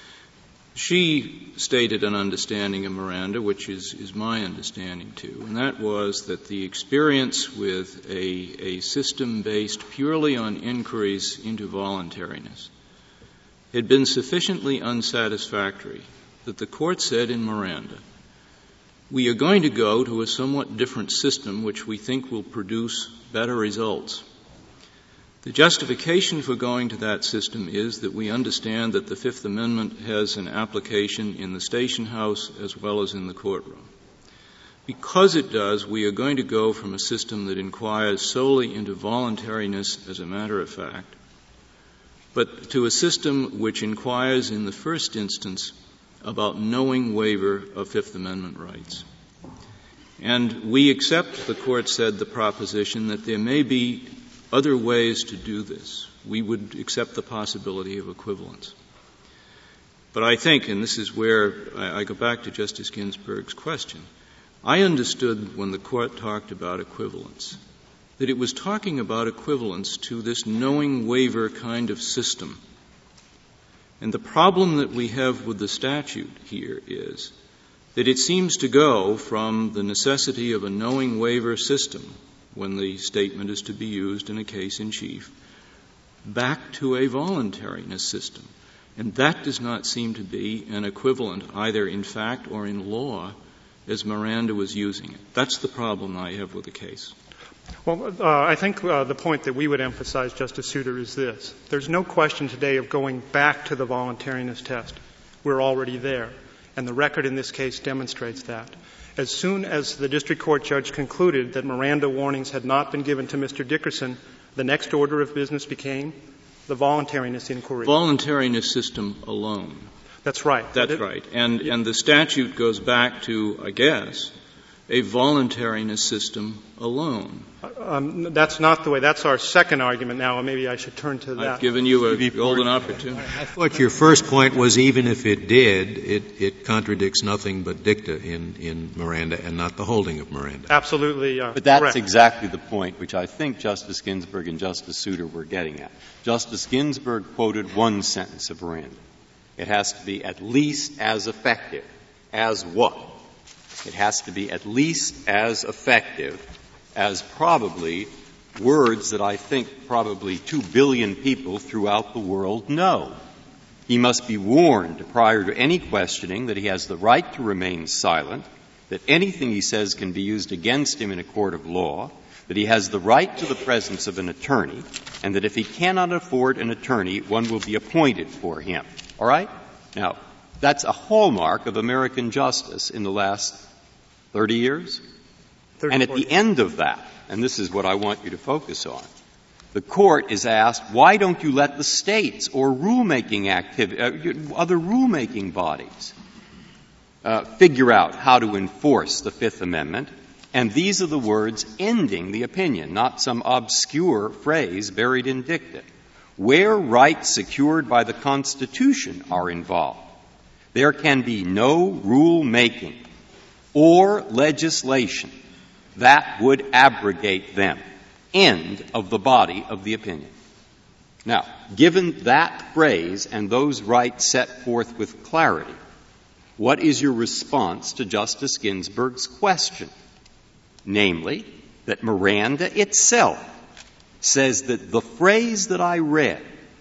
Speaker 11: she stated an understanding of Miranda, which is, is my understanding too, and that was that the experience with a, a system based purely on inquiries into voluntariness had been sufficiently unsatisfactory that the Court said in Miranda, we are going to go to a somewhat different system which we think will produce better results. The justification for going to that system is that we understand that the Fifth Amendment has an application in the station house as well as in the courtroom. Because it does, we are going to go from a system that inquires solely into voluntariness as a matter of fact, but to a system which inquires in the first instance about knowing waiver of Fifth Amendment rights. And we accept, the Court said, the proposition that there may be other ways to do this. We would accept the possibility of equivalence. But I think, and this is where I, I go back to Justice Ginsburg's question, I understood when the Court talked about equivalence that it was talking about equivalence to this knowing waiver kind of system. And the problem that we have with the statute here is that it seems to go from the necessity of a knowing waiver system when the statement is to be used in a case in chief, back to a voluntariness system. And that does not seem to be an equivalent either in fact or in law as Miranda was using it. That's the problem I have with the case.
Speaker 10: Well, uh, I think uh, the point that we would emphasize, Justice Souter, is this. There's no question today of going back to the voluntariness test. We're already there. And the record in this case demonstrates that. As soon as the district court judge concluded that Miranda warnings had not been given to Mister Dickerson, the next order of business became the voluntariness inquiry.
Speaker 11: Voluntariness system alone.
Speaker 10: That's right.
Speaker 11: That's it, right. And, it, and the statute goes back to, I guess, a voluntariness system alone.
Speaker 10: Um, that's not the way. That's our second argument now, and maybe I should turn to that.
Speaker 11: I've given you a golden opportunity.
Speaker 7: I thought your first point was even if it did, it, it contradicts nothing but dicta in, in Miranda and not the holding of Miranda.
Speaker 10: Absolutely uh,
Speaker 12: But that's
Speaker 10: correct.
Speaker 12: exactly the point which I think Justice Ginsburg and Justice Souter were getting at. Justice Ginsburg quoted one sentence of Miranda. It has to be at least as effective as what? It has to be at least as effective as probably words that I think probably two billion people throughout the world know. He must be warned prior to any questioning that he has the right to remain silent, that anything he says can be used against him in a court of law, that he has the right to the presence of an attorney, and that if he cannot afford an attorney, one will be appointed for him. All right? Now, that's a hallmark of American justice in the last thirty years. And at the end of that, and this is what I want you to focus on, the court is asked, why don't you let the states or rulemaking activity, uh, other rulemaking bodies uh, figure out how to enforce the Fifth Amendment? And these are the words ending the opinion, not some obscure phrase buried in dicta. Where rights secured by the Constitution are involved, there can be no rule-making or legislation that would abrogate them. End of the body of the opinion. Now, given that phrase and those rights set forth with clarity, what is your response to Justice Ginsburg's question? Namely, that Miranda itself says that the phrase that I read,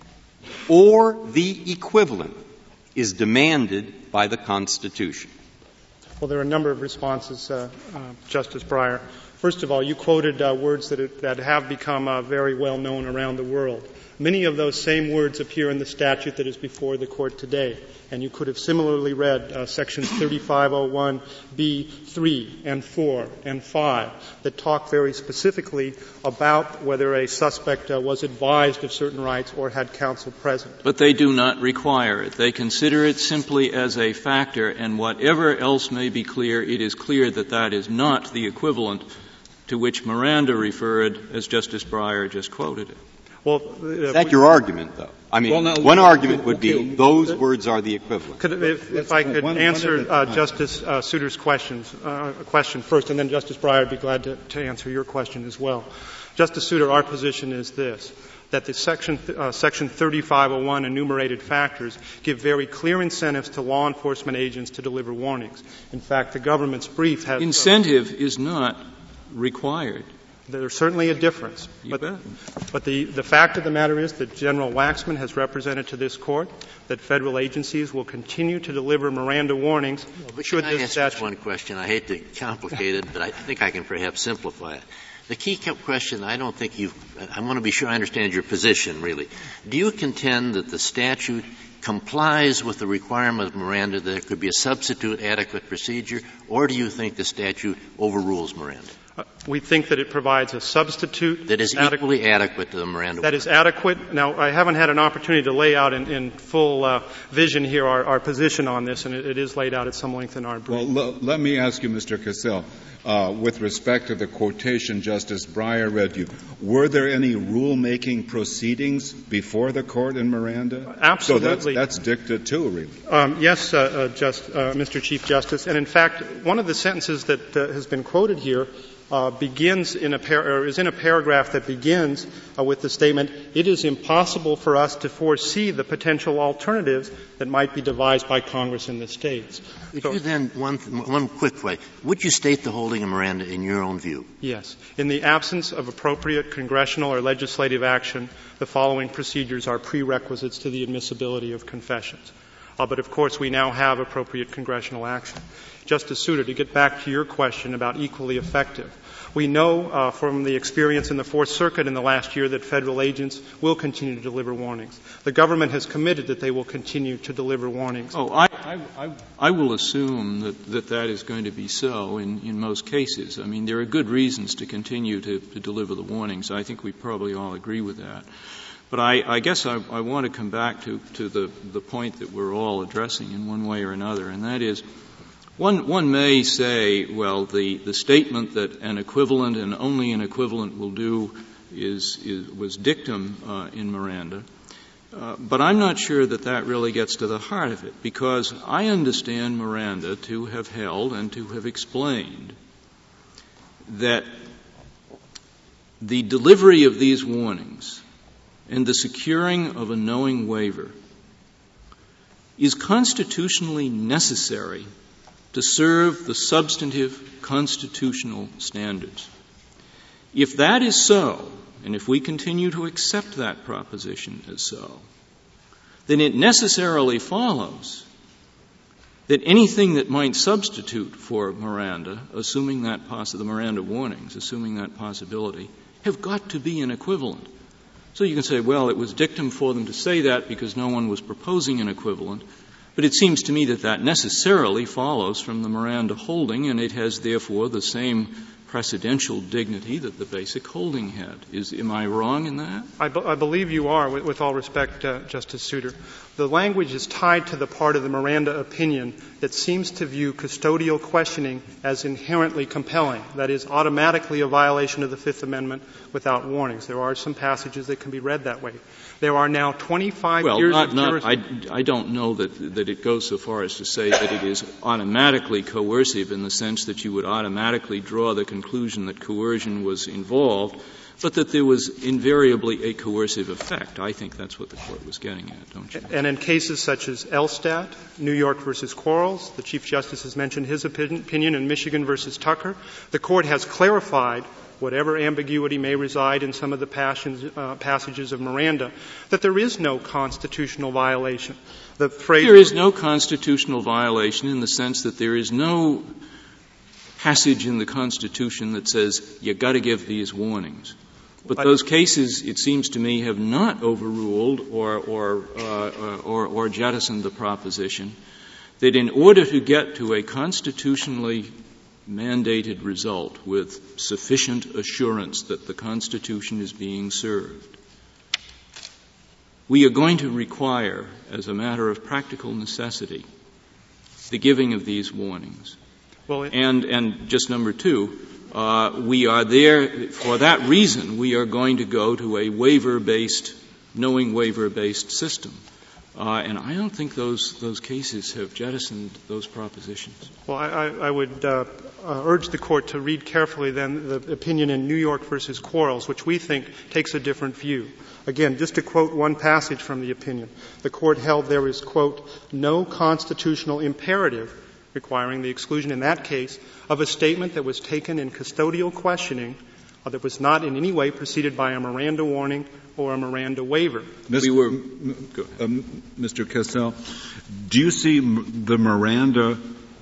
Speaker 12: or the equivalent, is demanded by the Constitution.
Speaker 10: Well, there are a number of responses, uh, uh, Justice Breyer. First of all, you quoted uh, words that, are, that have become uh, very well known around the world. Many of those same words appear in the statute that is before the Court today, and you could have similarly read uh, sections thirty-five oh one B three and four and five that talk very specifically about whether a suspect uh, was advised of certain rights or had counsel present.
Speaker 11: But they do not require it. They consider it simply as a factor, and whatever else may be clear, it is clear that that is not the equivalent to which Miranda referred as Justice Breyer just quoted it.
Speaker 10: Well, uh,
Speaker 12: is that your argument, though? I mean, well, no, one argument would be okay, those the, words are the equivalent.
Speaker 10: Could, if, if I could one, answer one the, uh, Justice uh, Souter's questions, uh, question first, and then Justice Breyer would be glad to, to answer your question as well. Justice Souter, our position is this, that the section, uh, section thirty-five oh one enumerated factors give very clear incentives to law enforcement agents to deliver warnings. In fact, the government's brief has...
Speaker 11: Incentive uh, is not required.
Speaker 10: There's certainly a difference.
Speaker 11: You
Speaker 10: but
Speaker 11: bet.
Speaker 10: but the, the fact of the matter is that General Waxman has represented to this Court that federal agencies will continue to deliver Miranda warnings.
Speaker 9: Well, but
Speaker 10: should
Speaker 9: can I
Speaker 10: this
Speaker 9: ask
Speaker 10: statute...
Speaker 9: just one question? I hate to complicate it, but I think I can perhaps simplify it. The key question, I don't think you've — I want to be sure I understand your position, really. Do you contend that the statute complies with the requirement of Miranda that there could be a substitute adequate procedure, or do you think the statute overrules Miranda?
Speaker 10: Uh, we think that it provides a substitute
Speaker 9: that is
Speaker 10: adequ-
Speaker 9: equally adequate to the Miranda.
Speaker 10: That is adequate. Now, I haven't had an opportunity to lay out in, in full uh, vision here our, our position on this, and it, it is laid out at some length in our brief.
Speaker 1: Well, l- let me ask you, Mister Cassell, uh, with respect to the quotation Justice Breyer read you, were there any rulemaking proceedings before the Court in Miranda?
Speaker 10: Absolutely.
Speaker 1: So that's, that's dicta too, really.
Speaker 10: Um, yes, uh, uh, just, uh, Mister Chief Justice. And in fact, one of the sentences that uh, has been quoted here Uh, begins in a par- or is in a paragraph that begins uh, with the statement, "It is impossible for us to foresee the potential alternatives that might be devised by Congress in the states."
Speaker 9: Would
Speaker 10: so,
Speaker 9: you then one th- one quick way? Would you state the holding of Miranda in your own view?
Speaker 10: Yes, in the absence of appropriate congressional or legislative action, the following procedures are prerequisites to the admissibility of confessions. Uh, but of course, we now have appropriate congressional action. Justice Souter, to get back to your question about equally effective, we know uh, from the experience in the Fourth Circuit in the last year that federal agents will continue to deliver warnings. The government has committed that they will continue to deliver warnings.
Speaker 11: Oh, I, I, I, I will assume that, that that is going to be so in, in most cases. I mean, there are good reasons to continue to, to deliver the warnings. I think we probably all agree with that. But I, I guess I, I want to come back to, to the, the point that we're all addressing in one way or another, and that is One, one may say, well, the, the statement that an equivalent and only an equivalent will do is, is was dictum uh, in Miranda. Uh, but I'm not sure that that really gets to the heart of it, because I understand Miranda to have held and to have explained that the delivery of these warnings and the securing of a knowing waiver is constitutionally necessary to serve the substantive constitutional standards. If that is so, and if we continue to accept that proposition as so, then it necessarily follows that anything that might substitute for Miranda, assuming that poss- the Miranda warnings, assuming that possibility, have got to be an equivalent. So you can say, well, it was dictum for them to say that because no one was proposing an equivalent. But it seems to me that that necessarily follows from the Miranda holding, and it has, therefore, the same precedential dignity that the basic holding had. Is, am I wrong in that?
Speaker 10: I, be- I believe you are, with, with all respect, uh, Justice Souter. The language is tied to the part of the Miranda opinion that seems to view custodial questioning as inherently compelling, that is, automatically a violation of the Fifth Amendment without warnings. There are some passages that can be read that way. There are now twenty-five
Speaker 11: well,
Speaker 10: years
Speaker 11: not,
Speaker 10: of
Speaker 11: not, I, I don't know that, that it goes so far as to say that it is automatically coercive in the sense that you would automatically draw the conclusion that coercion was involved, but that there was invariably a coercive effect. I think that's what the Court was getting at, don't you?
Speaker 10: And in cases such as Elstad, New York versus Quarles, the Chief Justice has mentioned his opinion in Michigan versus Tucker, the Court has clarified, whatever ambiguity may reside in some of the passions, uh, passages of Miranda, that there is no constitutional violation. The phrase
Speaker 11: there is no constitutional violation in the sense that there is no passage in the Constitution that says you got to give these warnings. But those cases, it seems to me, have not overruled or or, uh, or or jettisoned the proposition that in order to get to a constitutionally mandated result with sufficient assurance that the Constitution is being served, we are going to require, as a matter of practical necessity, the giving of these warnings.
Speaker 10: Well, it,
Speaker 11: and and just number two, uh, we are there for that reason. We are going to go to a waiver-based, knowing waiver-based system. Uh, and I don't think those those cases have jettisoned those propositions.
Speaker 10: Well, I, I would uh, uh, urge the Court to read carefully then the opinion in New York versus Quarles, which we think takes a different view. Again, just to quote one passage from the opinion, the Court held there is, quote, no constitutional imperative requiring the exclusion in that case of a statement that was taken in custodial questioning or that was not in any way preceded by a Miranda warning or a Miranda waiver.
Speaker 1: Mister We were, uh, Mister Cassell, do you see the Miranda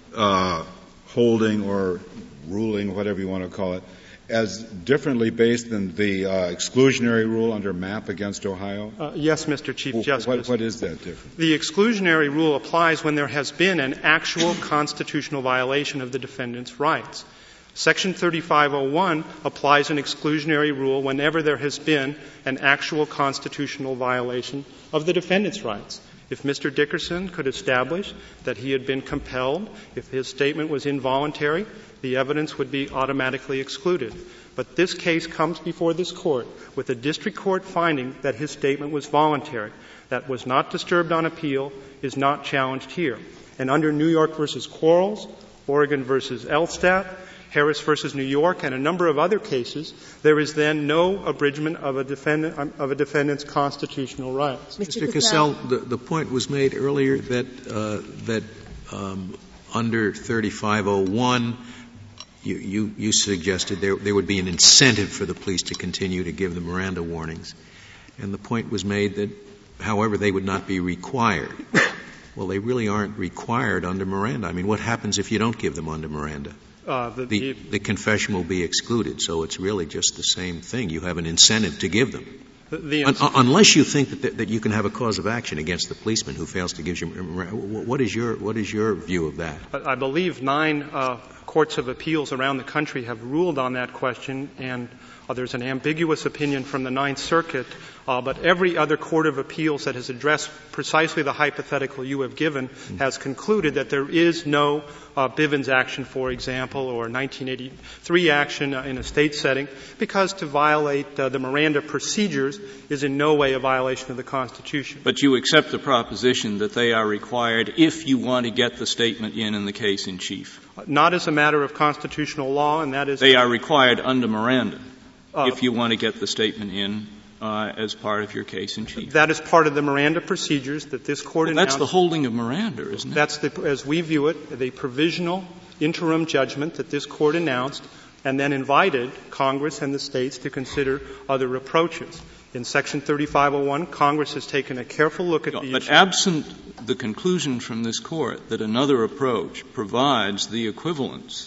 Speaker 1: uh, holding or ruling, whatever you want to call it, as differently based than the uh, exclusionary rule under M A P against Ohio?
Speaker 10: Uh, yes, Mister Chief
Speaker 1: well,
Speaker 10: Justice.
Speaker 1: What, what is that difference?
Speaker 10: The exclusionary rule applies when there has been an actual constitutional violation of the defendant's rights. Section thirty-five oh one applies an exclusionary rule whenever there has been an actual constitutional violation of the defendant's rights. If Mister Dickerson could establish that he had been compelled, if his statement was involuntary, the evidence would be automatically excluded. But this case comes before this Court with a district court finding that his statement was voluntary. That was not disturbed on appeal, is not challenged here. And under New York versus Quarles, Oregon versus Elstad, Harris versus New York, and a number of other cases, there is then no abridgment of a defendant of a defendant's constitutional rights.
Speaker 7: Mister Cassell, the, the point was made earlier that uh, that um, under thirty-five oh one, you, you, you suggested there, there would be an incentive for the police to continue to give the Miranda warnings, and the point was made that, however, they would not be required. Well, they really aren't required under Miranda. I mean, what happens if you don't give them under Miranda?
Speaker 10: Uh, the,
Speaker 7: the, the confession will be excluded, so it's really just the same thing. You have an incentive to give them.
Speaker 10: The, the
Speaker 7: Un- unless you think that, that you can have a cause of action against the policeman who fails to give you. What is your what is your view of that?
Speaker 10: I believe nine uh, courts of appeals around the country have ruled on that question, and uh, there's an ambiguous opinion from the Ninth Circuit. Uh, but every other court of appeals that has addressed precisely the hypothetical you have given mm-hmm. has concluded that there is no uh, Bivens action, for example, or nineteen eighty-three action uh, in a state setting, because to violate uh, the Miranda procedures is in no way a violation of the Constitution.
Speaker 11: But you accept the proposition that they are required if you want to get the statement in in the case in chief?
Speaker 10: Uh, not as a matter of constitutional law, and that is...
Speaker 11: They are required under Miranda uh, if you want to get the statement in Uh, as part of your case in chief.
Speaker 10: That is part of the Miranda procedures that this Court
Speaker 11: well,
Speaker 10: announced.
Speaker 11: That's the holding of Miranda, isn't it?
Speaker 10: That's the, as we view it, the provisional interim judgment that this Court announced and then invited Congress and the states to consider other approaches. In Section thirty-five oh one, Congress has taken a careful look at
Speaker 11: no,
Speaker 10: the
Speaker 11: but
Speaker 10: issue.
Speaker 11: But absent the conclusion from this Court that another approach provides the equivalence,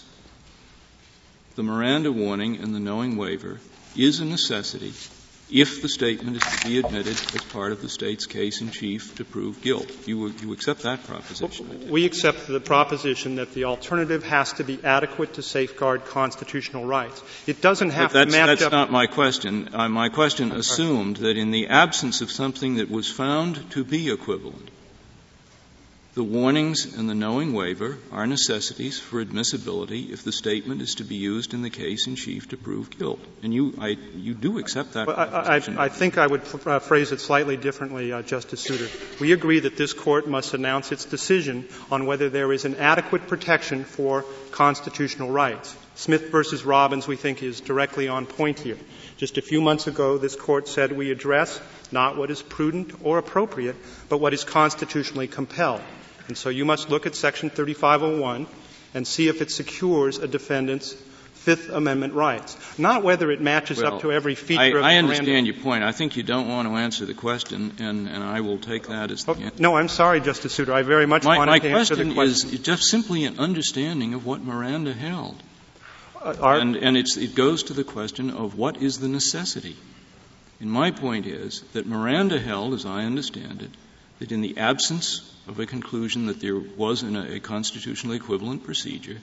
Speaker 11: the Miranda warning and the knowing waiver is a necessity if the statement is to be admitted as part of the state's case in chief to prove guilt. You, you accept that proposition?
Speaker 10: We accept the proposition that the alternative has to be adequate to safeguard constitutional rights. It doesn't have
Speaker 11: but that's,
Speaker 10: to match
Speaker 11: that's
Speaker 10: up.
Speaker 11: That's not my question. Uh, my question assumed that in the absence of something that was found to be equivalent, The warnings and the knowing waiver are necessities for admissibility if the statement is to be used in the case in chief to prove guilt. And you, I, you do accept that.
Speaker 10: Well, I, I, I think I would uh, phrase it slightly differently, uh, Justice Souter. We agree that this Court must announce its decision on whether there is an adequate protection for constitutional rights. Smith versus Robbins, we think, is directly on point here. Just a few months ago, this Court said we address not what is prudent or appropriate, but what is constitutionally compelled. And so you must look at Section thirty-five oh one and see if it secures a defendant's Fifth Amendment rights, not whether it matches
Speaker 11: well,
Speaker 10: up to every feature
Speaker 11: I,
Speaker 10: of the
Speaker 11: I understand
Speaker 10: Miranda.
Speaker 11: your point. I think you don't want to answer the question, and, and I will take that as the
Speaker 10: oh,
Speaker 11: answer.
Speaker 10: No, I'm sorry, Justice Souter. I very much
Speaker 11: my,
Speaker 10: wanted
Speaker 11: my
Speaker 10: to answer the question.
Speaker 11: My question is just simply an understanding of what Miranda held.
Speaker 10: Uh, our,
Speaker 11: and and it's, it goes to the question of what is the necessity. And my point is that Miranda held, as I understand it, that in the absence of a conclusion that there was an, a constitutionally equivalent procedure,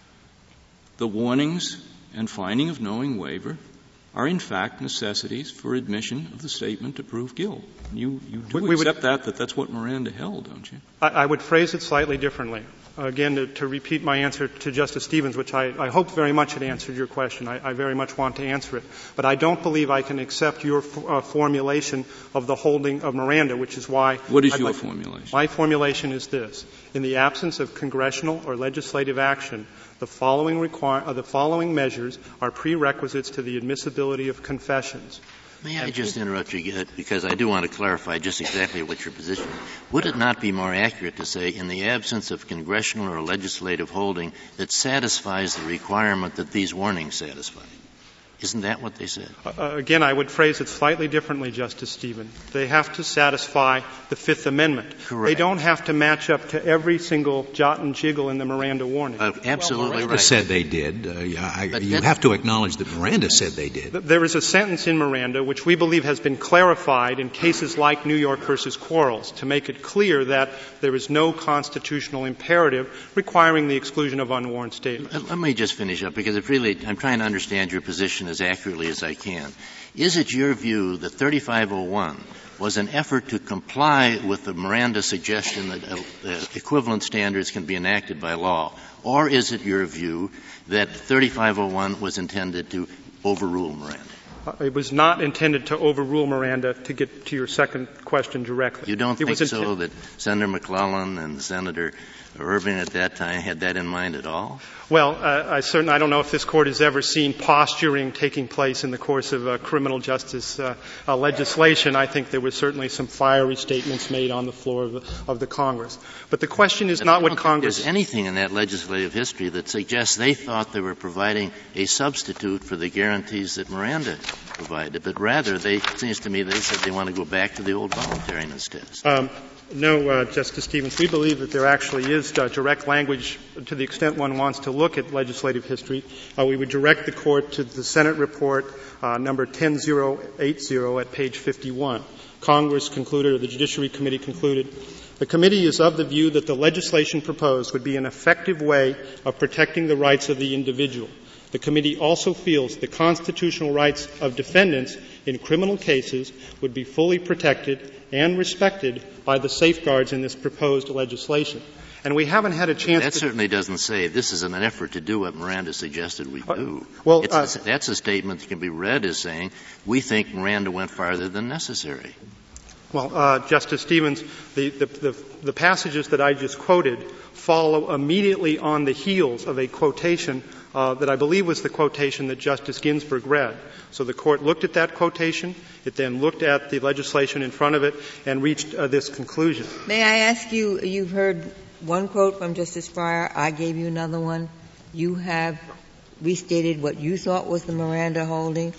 Speaker 11: the warnings and finding of knowing waiver are in fact necessities for admission of the statement to prove guilt. You, you do
Speaker 10: we,
Speaker 11: accept
Speaker 10: we would,
Speaker 11: that, that that's what Miranda held, don't you?
Speaker 10: I, I would phrase it slightly differently. Uh, again, to, to repeat my answer to Justice Stevens, which I, I hope very much it answered your question. I, I very much want to answer it. But I don't believe I can accept your f- uh, formulation of the holding of Miranda, which is why —
Speaker 11: What is
Speaker 10: I'd
Speaker 11: your
Speaker 10: like,
Speaker 11: formulation?
Speaker 10: My formulation is this. In the absence of congressional or legislative action, the following, require, uh, the following measures are prerequisites to the admissibility of confessions.
Speaker 9: May I just interrupt you, because I do want to clarify just exactly what your position is. Would it not be more accurate to say, in the absence of congressional or legislative holding that satisfies the requirement that these warnings satisfy? Isn't that what they said?
Speaker 10: Uh, again, I would phrase it slightly differently, Justice Stevens. They have to satisfy the Fifth Amendment.
Speaker 9: Correct.
Speaker 10: They don't have to match up to every single jot and jiggle in the Miranda warning.
Speaker 9: Uh, absolutely
Speaker 7: well, Miranda
Speaker 9: right.
Speaker 7: said they did. Uh, I, you have to acknowledge that Miranda said they did.
Speaker 10: There is a sentence in Miranda which we believe has been clarified in cases like New York versus Quarles to make it clear that there is no constitutional imperative requiring the exclusion of unwarranted statements.
Speaker 9: Let me just finish up, because it really, I'm trying to understand your position as accurately as I can. Is it your view that thirty-five oh one was an effort to comply with the Miranda suggestion that uh, uh, equivalent standards can be enacted by law, or is it your view that thirty-five oh one was intended to overrule Miranda?
Speaker 10: Uh, it was not intended to overrule Miranda, to get to your second question directly.
Speaker 9: You don't
Speaker 10: it
Speaker 9: think
Speaker 10: was
Speaker 9: so,
Speaker 10: inten-
Speaker 9: that Senator McClellan and Senator Irving at that time had that in mind at all?
Speaker 10: Well, uh, I certainly I don't know if this Court has ever seen posturing taking place in the course of uh, criminal justice uh, uh, legislation. I think there were certainly some fiery statements made on the floor of the, of the Congress. But the question is
Speaker 9: but
Speaker 10: not
Speaker 9: I
Speaker 10: what
Speaker 9: don't
Speaker 10: Congress —
Speaker 9: think there's anything in that legislative history that suggests they thought they were providing a substitute for the guarantees that Miranda provided, but rather, they, it seems to me, they said they want to go back to the old voluntariness test.
Speaker 10: Um, No, uh, Justice Stevens. We believe that there actually is uh, direct language to the extent one wants to look at legislative history. Uh, we would direct the Court to the Senate report uh, number ten oh eighty at page fifty-one. Congress concluded, or the Judiciary Committee concluded, the committee is of the view that the legislation proposed would be an effective way of protecting the rights of the individual. The committee also feels the constitutional rights of defendants in criminal cases would be fully protected and respected by the safeguards in this proposed legislation. And we haven't had a chance
Speaker 9: that
Speaker 10: to —
Speaker 9: certainly doesn't say this is an effort to do what Miranda suggested we do.
Speaker 10: Uh, well,
Speaker 9: it's
Speaker 10: uh,
Speaker 9: a, that's a statement that can be read as saying we think Miranda went farther than necessary.
Speaker 10: Well, uh, Justice Stevens, the, the, the, the passages that I just quoted follow immediately on the heels of a quotation uh, that I believe was the quotation that Justice Ginsburg read. So the Court looked at that quotation, it then looked at the legislation in front of it, and reached uh, this conclusion.
Speaker 5: May I ask you, you've heard one quote from Justice Breyer, I gave you another one. You have restated what you thought was the Miranda holding.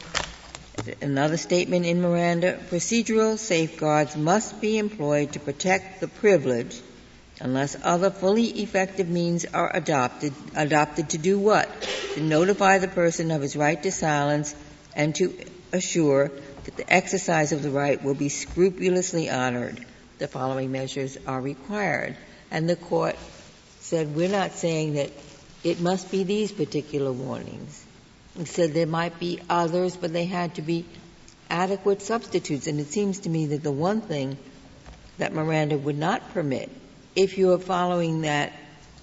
Speaker 5: Another statement in Miranda, procedural safeguards must be employed to protect the privilege unless other fully effective means are adopted. Adopted to do what? To notify the person of his right to silence and to assure that the exercise of the right will be scrupulously honored. The following measures are required. And the Court said, we're not saying that it must be these particular warnings. It said there might be others, but they had to be adequate substitutes. And it seems to me that the one thing that Miranda would not permit if you are following that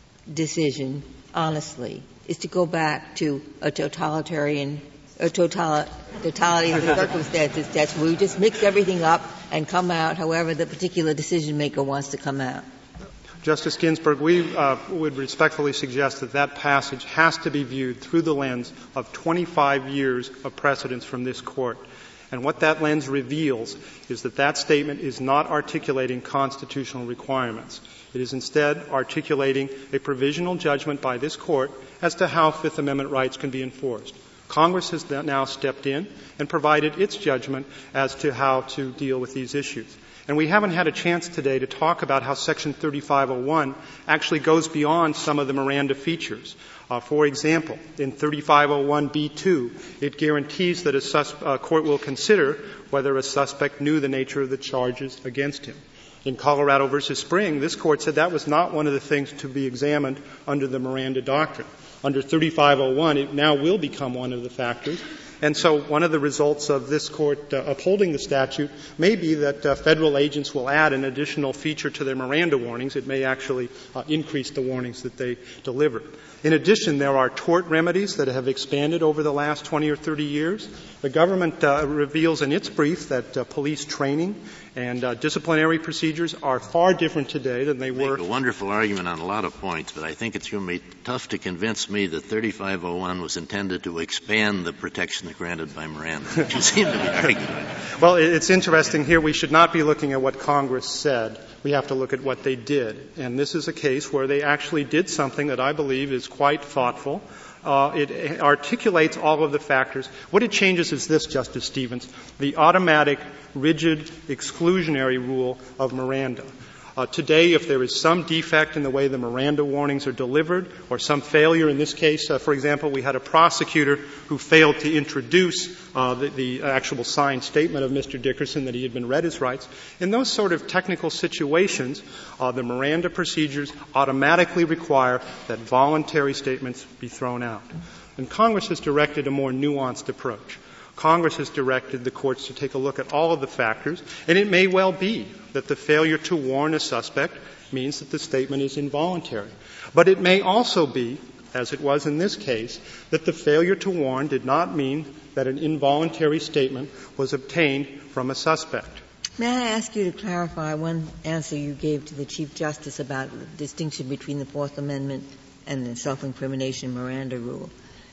Speaker 5: decision honestly, is to go back to a totalitarian, a total, totality of the circumstances test where we just mix everything up and come out however the particular decision maker wants to come out?
Speaker 10: Justice Ginsburg, we uh, would respectfully suggest that that passage has to be viewed through the lens of twenty-five years of precedents from this Court. And what that lens reveals is that that statement is not articulating constitutional requirements. It is instead articulating a provisional judgment by this Court as to how Fifth Amendment rights can be enforced. Congress has now stepped in and provided its judgment as to how to deal with these issues. And we haven't had a chance today to talk about how Section thirty-five oh one actually goes beyond some of the Miranda features. Uh, for example, in thirty-five oh one B two, it guarantees that a sus- uh, court will consider whether a suspect knew the nature of the charges against him. In Colorado versus Spring, this Court said that was not one of the things to be examined under the Miranda doctrine. Under thirty-five oh one, it now will become one of the factors. And so one of the results of this Court uh, upholding the statute may be that uh, federal agents will add an additional feature to their Miranda warnings. It may actually uh, increase the warnings that they deliver. In addition, there are tort remedies that have expanded over the last twenty or thirty years. The government uh, reveals in its brief that uh, police training and uh, disciplinary procedures are far different today than they were.
Speaker 9: Make a wonderful argument on a lot of points, but I think it's going to be tough to convince me that thirty-five oh one was intended to expand the protection granted by Miranda, which you seem to be arguing.
Speaker 10: Well, it's interesting here. We should not be looking at what Congress said. We have to look at what they did. And this is a case where they actually did something that I believe is quite thoughtful. Uh, it articulates all of the factors. What it changes is this, Justice Stevens, the automatic, rigid, exclusionary rule of Miranda. Uh, today, if there is some defect in the way the Miranda warnings are delivered or some failure, in this case, uh, for example, we had a prosecutor who failed to introduce uh, the, the actual signed statement of Mister Dickerson that he had been read his rights. In those sort of technical situations, uh, the Miranda procedures automatically require that voluntary statements be thrown out. And Congress has directed a more nuanced approach. Congress has directed the courts to take a look at all of the factors, and it may well be that the failure to warn a suspect means that the statement is involuntary. But it may also be, as it was in this case, that the failure to warn did not mean that an involuntary statement was obtained from a suspect.
Speaker 5: May I ask you to clarify one answer you gave to the Chief Justice about the distinction between the Fourth Amendment and the self-incrimination Miranda rule?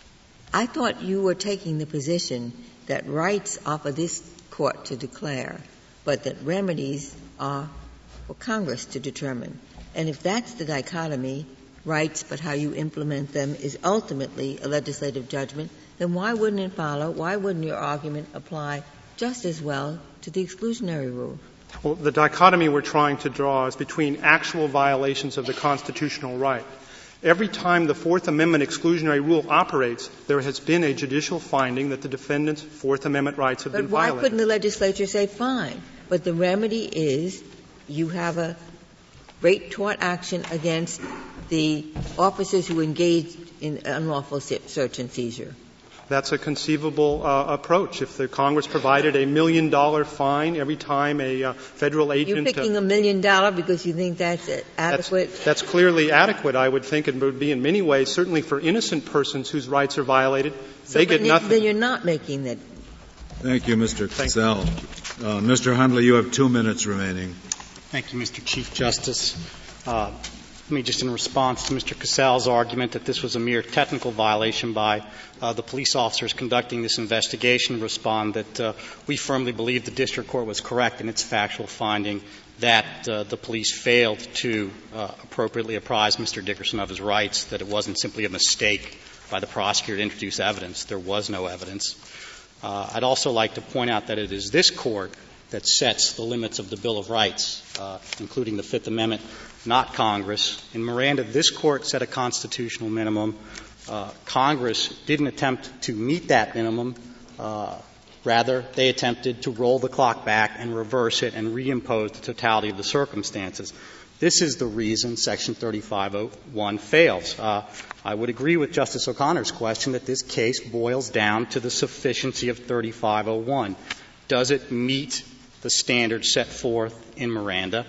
Speaker 5: I thought you were taking the position that rights are for this Court to declare, but that remedies are for Congress to determine. And if that's the dichotomy, rights but how you implement them is ultimately a legislative judgment, then why wouldn't it follow, why wouldn't your argument apply just as well to the exclusionary rule?
Speaker 10: Well, the dichotomy we're trying to draw is between actual violations of the constitutional right. Every time the Fourth Amendment exclusionary rule operates, there has been a judicial finding that the defendant's Fourth Amendment rights have
Speaker 5: but
Speaker 10: been violated.
Speaker 5: But why couldn't the legislature say, fine, but the remedy is you have a great tort action against the officers who engaged in unlawful search and seizure?
Speaker 10: That's a conceivable uh, approach. If the Congress provided a million dollar fine every time a uh, federal agent...
Speaker 5: You're picking
Speaker 10: uh,
Speaker 5: a million dollar because you think that's adequate?
Speaker 10: That's, that's clearly adequate, I would think. It would be in many ways, certainly for innocent persons whose rights are violated.
Speaker 5: So
Speaker 10: they get nothing.
Speaker 5: Then you're not making that.
Speaker 1: Thank you, Mister Cassell. Uh, Mister Hundley, you have two minutes remaining.
Speaker 2: Thank you, Mister Chief Justice. Uh, Let me just, in response to Mister Cassell's argument that this was a mere technical violation by uh, the police officers conducting this investigation, respond that uh, we firmly believe the district court was correct in its factual finding that uh, the police failed to uh, appropriately apprise Mister Dickerson of his rights, that it wasn't simply a mistake by the prosecutor to introduce evidence. There was no evidence. Uh, I'd also like to point out that it is this court that sets the limits of the Bill of Rights, uh, including the Fifth Amendment, not Congress. In Miranda, this Court set a constitutional minimum. Uh, Congress didn't attempt to meet that minimum. Uh, rather, they attempted to roll the clock back and reverse it and reimpose the totality of the circumstances. This is the reason Section thirty-five oh one fails. Uh, I would agree with Justice O'Connor's question that this case boils down to the sufficiency of thirty-five oh one. Does it meet the standards set forth in Miranda?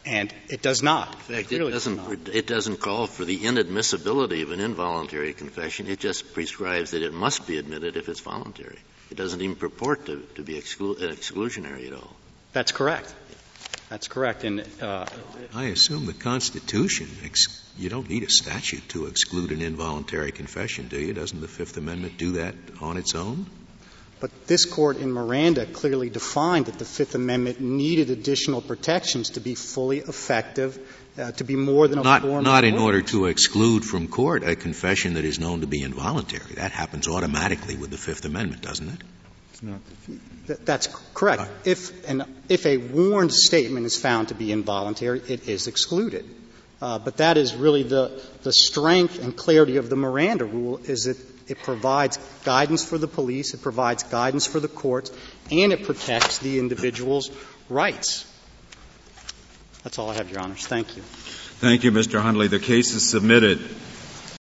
Speaker 2: And it does not.
Speaker 9: In fact,
Speaker 2: it,
Speaker 9: it doesn't, it doesn't call for the inadmissibility of an involuntary confession. It just prescribes that it must be admitted if it's voluntary. It doesn't even purport to, to be exclu- exclusionary at all.
Speaker 2: That's correct. That's correct. And uh,
Speaker 7: I assume the Constitution, ex- you don't need a statute to exclude an involuntary confession, do you? Doesn't the Fifth Amendment do that on its own?
Speaker 2: But this Court in Miranda clearly defined that the Fifth Amendment needed additional protections to be fully effective, uh, to be more than a
Speaker 7: not,
Speaker 2: form
Speaker 7: Not
Speaker 2: of
Speaker 7: in order to exclude from court a confession that is known to be involuntary. That happens automatically with the Fifth Amendment, doesn't it?
Speaker 1: It's not.
Speaker 2: Th- that's correct. Uh, if, an, if a warned statement is found to be involuntary, it is excluded. Uh, but that is really the, the strength and clarity of the Miranda rule, is that it provides guidance for the police, it provides guidance for the courts, and it protects the individual's rights. That's all I have, Your Honors. Thank you.
Speaker 13: Thank you, Mister Hundley. The case is submitted.